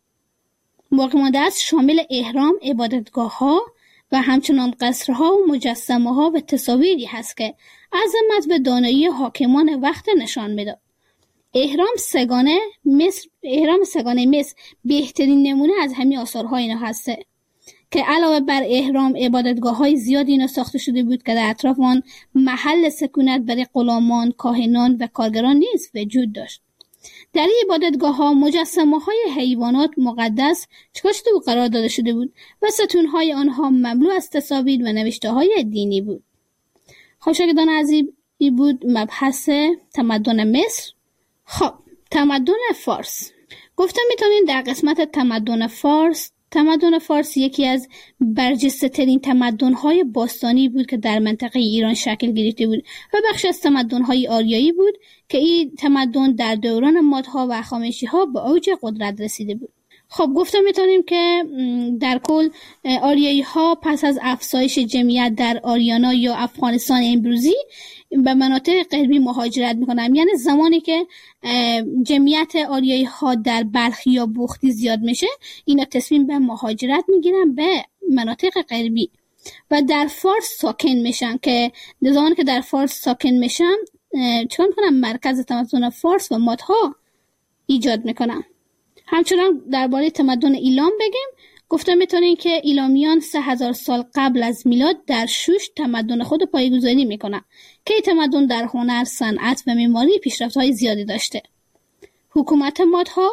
است شامل اهرام، عبادتگاه‌ها و همچنان قصرها و مجسمه‌ها و تصاویری هست که عظمت و دانایی حاکمان وقت نشان می‌داد. اهرام سگانه مصر بهترین نمونه از همین آثارها اینا هسته که علاوه بر اهرام عبادتگاه‌های زیادی اینا ساخته شده بود که در اطراف آن محل سکونت برای غلامان، کاهنان و کارگران نیز وجود داشت. در این عبادتگاه‌ها مجسمه‌های حیوانات مقدس چکار شده بود قرار داده شده بود و ستون‌های آنها مملو از تصاویر و نوشته‌های دینی بود. خب شاگردان این بود مبحث تمدن مصر. خب تمدن فارس. گفتم میتونیم در قسمت تمدن فارس یکی از برجسته ترین تمدن های باستانی بود که در منطقه ایران شکل گرفته بود و بخش از تمدن های آریایی بود که این تمدن در دوران مادها و هخامنشی ها به اوج قدرت رسیده بود. خب گفتم میتونیم که در کل آریایی ها پس از افزایش جمعیت در آریانا یا افغانستان امروزی به مناطق غربی مهاجرت میکنن. یعنی زمانی که جمعیت آریایی ها در بلخ یا بختی زیاد میشه، اینا تصمیم به مهاجرت میگیرن به مناطق غربی و در فارس ساکن میشن که زمانی که در فارس ساکن میشن چون میکنن مرکز تمدن فارس و مادها ایجاد میکنن. همچنان درباره تمدن ایلام بگیم. گفتم میتونین که ایلامیان 3000 سال قبل از میلاد در شوش تمدن خود پایه‌گذاری میکنن که این تمدن در هنر، صنعت و معماری پیشرفت‌های زیادی داشته. حکومت مادها.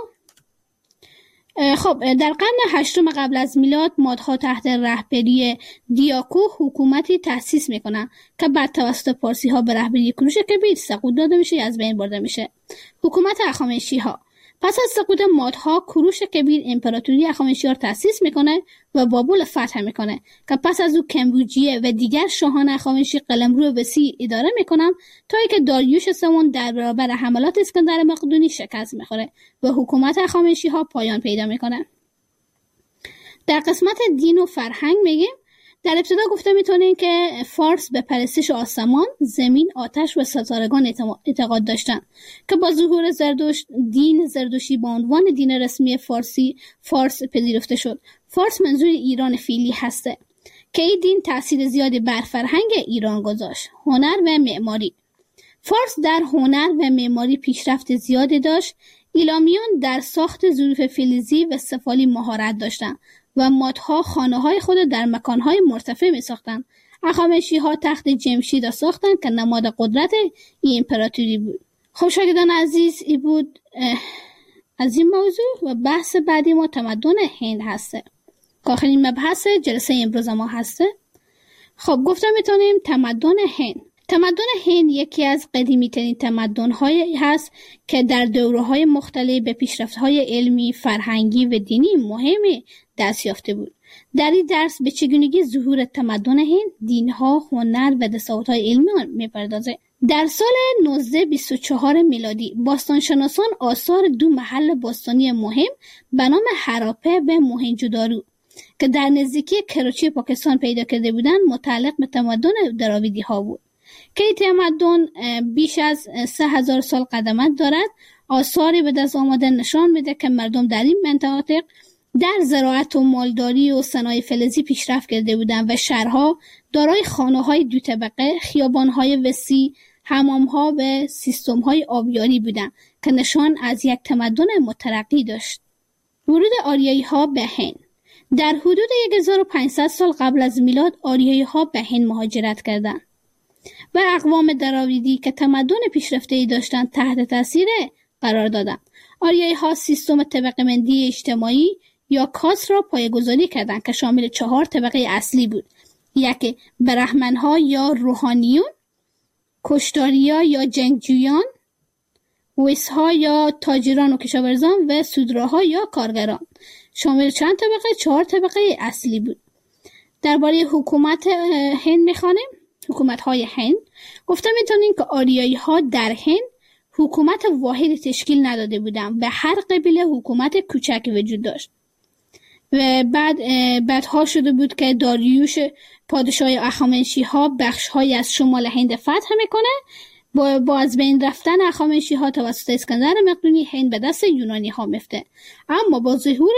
خب در قرن 8 قبل از میلاد مادها تحت رهبری دیاکو حکومتی تأسیس میکنن که بعد توسط پارسی ها به رهبری کوروش کبیر سقوط داده میشه یا از بین برده میشه. حکومت هخامنشی ها. پس از سقوط مادها کوروش کبیر امپراتوری هخامنشی ها را تأسیس میکنه و بابل فتح میکنه که پس از او کمبوجیه و دیگر شاهان هخامنشی قلمرو وسیع اداره میکنن تا اینکه داریوش سوم در برابر حملات اسکندر مقدونی شکست میخوره و حکومت هخامنشی ها پایان پیدا میکنه. در قسمت دین و فرهنگ میگیم. در ابتدا گفته میتونیم که فارس به پرستش آسمان، زمین، آتش و ستارگان اعتقاد داشتن که با ظهور زردشت دین زردشتی با عنوان دین رسمی فارس پذیرفته شد. فارس منظور ایران فعلی هسته که این دین تأثیر زیادی بر فرهنگ ایران گذاشت. هنر و معماری. فارس در هنر و معماری پیشرفت زیادی داشت. ایلامیان در ساخت ظروف فلزی و سفالی مهارت داشتند و مادها خانه‌های خود در مکان‌های مرتفع می‌ساختند. هخامنشی‌ها تخت جمشید را ساختند که نماد قدرت این امپراتوری بود. خب شاگردان عزیز، این بود از این موضوع و بحث بعدی ما تمدن هند هسته که آخرین مبحث جلسه امروز ما هسته. خب گفتم میتونیم تمدن هند یکی از قدیمی ترین تمدن‌هایی هست که در دوره‌های مختلف به پیشرفت‌های علمی، فرهنگی و دینی مهمی دست یافته بود. در این درس به چگونگی ظهور تمدن هند، دین‌ها، هنر و دستاوردهای علمی می‌پردازه. در سال 1924 میلادی باستانشناسان آثار دو محل باستانی مهم به نام هراپه و موهنجودارو که در نزدیکی کراچی پاکستان پیدا کرده بودند متعلق به تمدن دراویدی‌ها بود که این تمدن بیش از 3000 سال قدمت دارد. آثاری به دست آمده نشان میده که مردم در این مناطق در زراعت و مالداری و صنایع فلزی پیشرفت کرده بودند و شهرها دارای خانه‌های دو طبقه، خیابان‌های وسیع، حمام‌ها و سیستم‌های آبیاری بودند که نشان از یک تمدن مترقی داشت. ورود آریایی‌ها به هند. در حدود 1500 سال قبل از میلاد آریایی‌ها به هند مهاجرت کردند و اقوام دراویدی که تمدن پیشرفته‌ای داشتند تحت تاثیر قرار دادند. آریایی‌ها سیستم طبقه‌بندی اجتماعی یا کاست را پایه‌گذاری کردند که شامل 4 طبقه اصلی بود: یک برهمن‌ها یا روحانیون، کشتاریا یا جنگجویان، ویس‌ها یا تاجران و کشاورزان و سودراها یا کارگران. شامل چند طبقه؟ 4 طبقه اصلی بود. درباره حکومت هند می‌خوانیم. حکومت‌های هند. گفته می‌تونیم که آریایی‌ها در هند حکومت واحد تشکیل نداده بودند. به هر قبیله حکومت کوچک وجود داشت. و بعدها شده بود که داریوش پادشاه هخامنشی‌ها بخش‌هایی از شمال هند فتح میکنه. با از بین رفتن هخامنشی‌ها توسط اسکندر مقدونی هند به دست یونانی‌ها میفته. اما با ظهور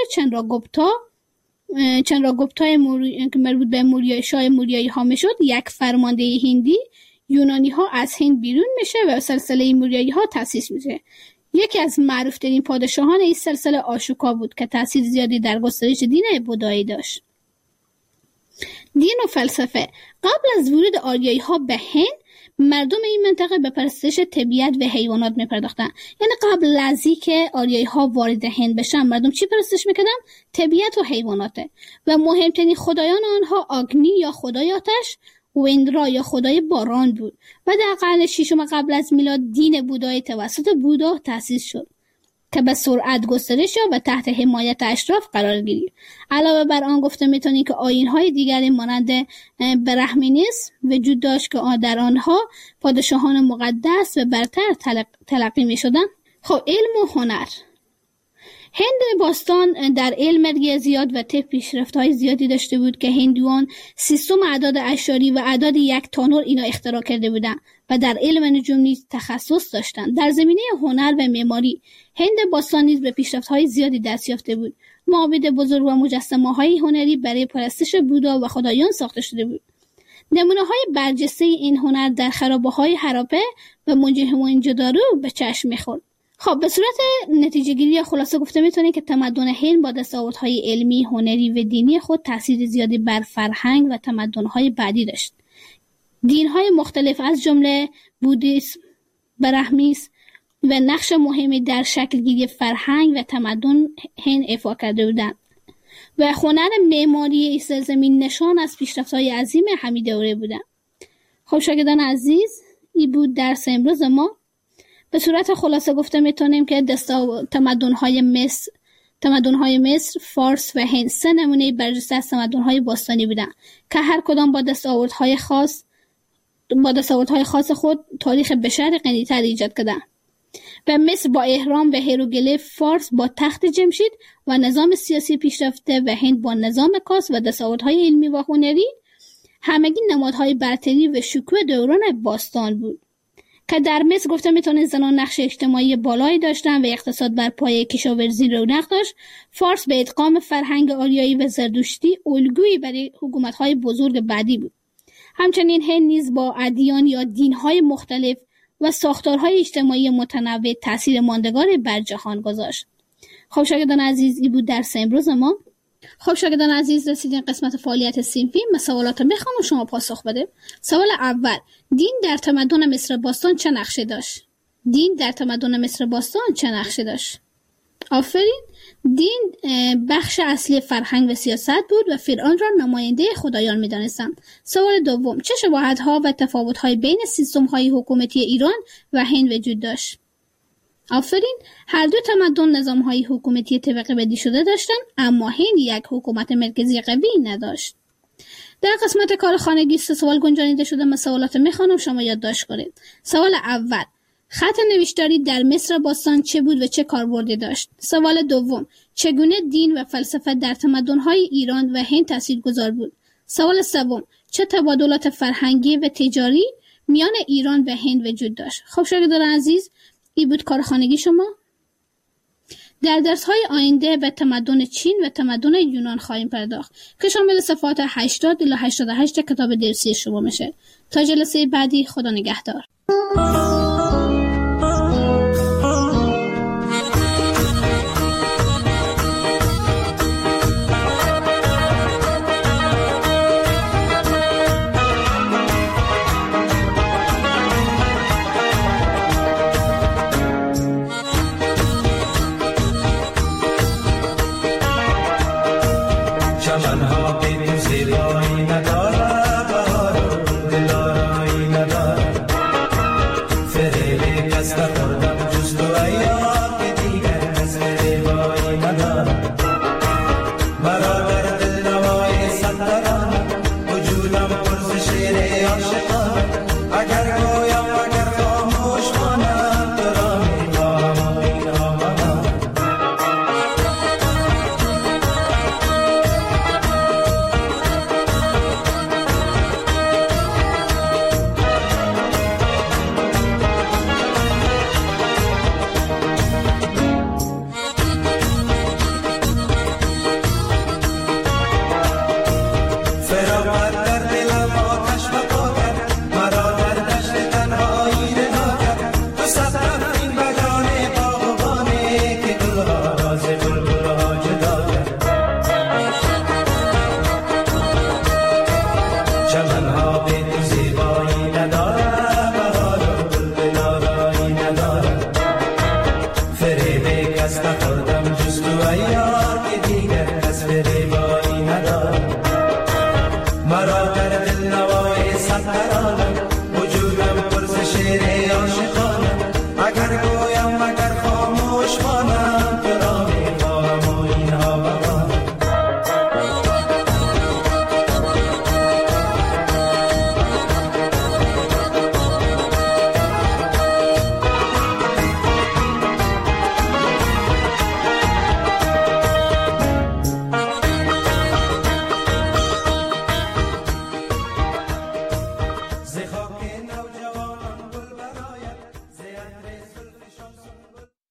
چندراگوپتا که مربوط به موریایی ها میشد، یک فرمانده هندی، یونانی ها از هند بیرون میشه و سلسله موریایی ها تأسیس میشه. یکی از معروفترین پادشاهان این سلسله آشوکا بود که تأثیر زیادی در گسترش دین بودایی داشت. دین و فلسفه. قبل از ورود آریایی ها به هند، مردم این منطقه به پرستش طبیعت و حیوانات میپرداختن. یعنی قبل از اینکه آریایی ها وارد هند بشن، مردم چی پرستش میکردن؟ طبیعت و حیوانات. و مهمترین خدایان آنها آگنی یا خدای آتش، ویندرا یا خدای باران بود و در قرن ششم قبل از میلاد دین بودایی توسط بودا تأسیس شد که به سرعت گسترش یافت و تحت حمایت اشراف قرار گرفت. علاوه بر آن گفته میتونید که آیین‌های دیگری مانند برهمنیسم وجود داشت که در آنها پادشاهان مقدس و برتر تلقی میشدند. خب علم و هنر. هند باستان در علم ریاضیات و طب پیشرفت‌های زیادی داشته بود که هندوان سیستم اعداد اعشاری و اعداد یک تا 9 اینا اختراع کرده بودند و در علم نجوم نیز تخصص داشتند. در زمینه هنر و معماری هند باستان نیز به پیشرفت‌های زیادی دست یافته بود. معابد بزرگ و مجسمه‌های هنری برای پرستش بودا و خدایان ساخته شده بود. نمونه‌های برجسته این هنر در خرابه‌های هراپه و موهنجودارو به چشم می‌خورد. خب به صورت نتیجه گیری یا خلاصه گفته میتونه که تمدن هند با دستاوردهای علمی، هنری و دینی خود تاثیر زیادی بر فرهنگ و تمدن‌های بعدی داشت. دین‌های مختلف از جمله بودیسم، برهمنیسم و نقش مهمی در شکل گیری فرهنگ و تمدن هند ایفا کرده بودند و هنر معماری این سرزمین نشان از پیشرفت‌های عظیم همین دوره بودند. خب شاگردان عزیز، این بود درس امروز ما. به صورت خلاصه گفته میتونیم که تمدن‌های مصر، فارس و هند 3 نمونه برجسته از تمدن‌های باستانی بودند که هر کدام با دستاوردهای خاص خود تاریخ بشر غنی‌تر ایجاد کردند. و مصر با اهرام و هیروگلیف، فارس با تخت جمشید و نظام سیاسی پیشرفته و هند با نظام کاس و دستاوردهای علمی و هنری همگی نمادهای برتری و شکوه دوران باستان بود. که در مصر گفته میتونه زنان نقش اجتماعی بالایی داشتن و اقتصاد بر پایه کشاورزی رونق داشت. فارس به ادغام فرهنگ آریایی و زرتشتی الگویی برای حکومت‌های بزرگ بعدی بود. همچنین هند نیز با ادیان یا دین‌های مختلف و ساختارهای اجتماعی متنوع تأثیر ماندگاری بر جهان گذاشت. خب شاگردان عزیز، این بود درس امروز ما. خب شاگردان عزیز، رسیدین قسمت فعالیت صنفی. من سوالات میخوام و شما پاسخ بده. سوال اول: دین در تمدن مصر باستان چه نقشی داشت؟ آفرین. دین بخش اصلی فرهنگ و سیاست بود و فرعون را نماینده خدایان می‌دانستند. سوال دوم: چه شباهت‌ها و تفاوت‌های بین سیستم‌های حکومتی ایران و هند وجود داشت؟ آفرین. هر دو تمدن نظام‌های حکومتی طبقه بندی شده داشتند، اما هند یک حکومت مرکزی قوی نداشت. در قسمت کار خانگی 3 سوال گنجانیده شده. من سوالات میخوانم، شما یادداشت کنید. سوال اول: خط نوشتاری در مصر باستان چه بود و چه کاربردی داشت؟ سوال دوم: چگونه دین و فلسفه در تمدن‌های ایران و هند تاثیرگذار بود؟ سوال سوم: چه تبادلات فرهنگی و تجاری میان ایران و هند وجود داشت؟ خب شاگردان عزیز، این بود کار خانگی شما. در درس‌های آینده به تمدن چین و تمدن یونان خواهیم پرداخت که شامل صفحات 80 الی 88 کتاب درسی شما میشه. تا جلسه بعدی، خدا نگهدار.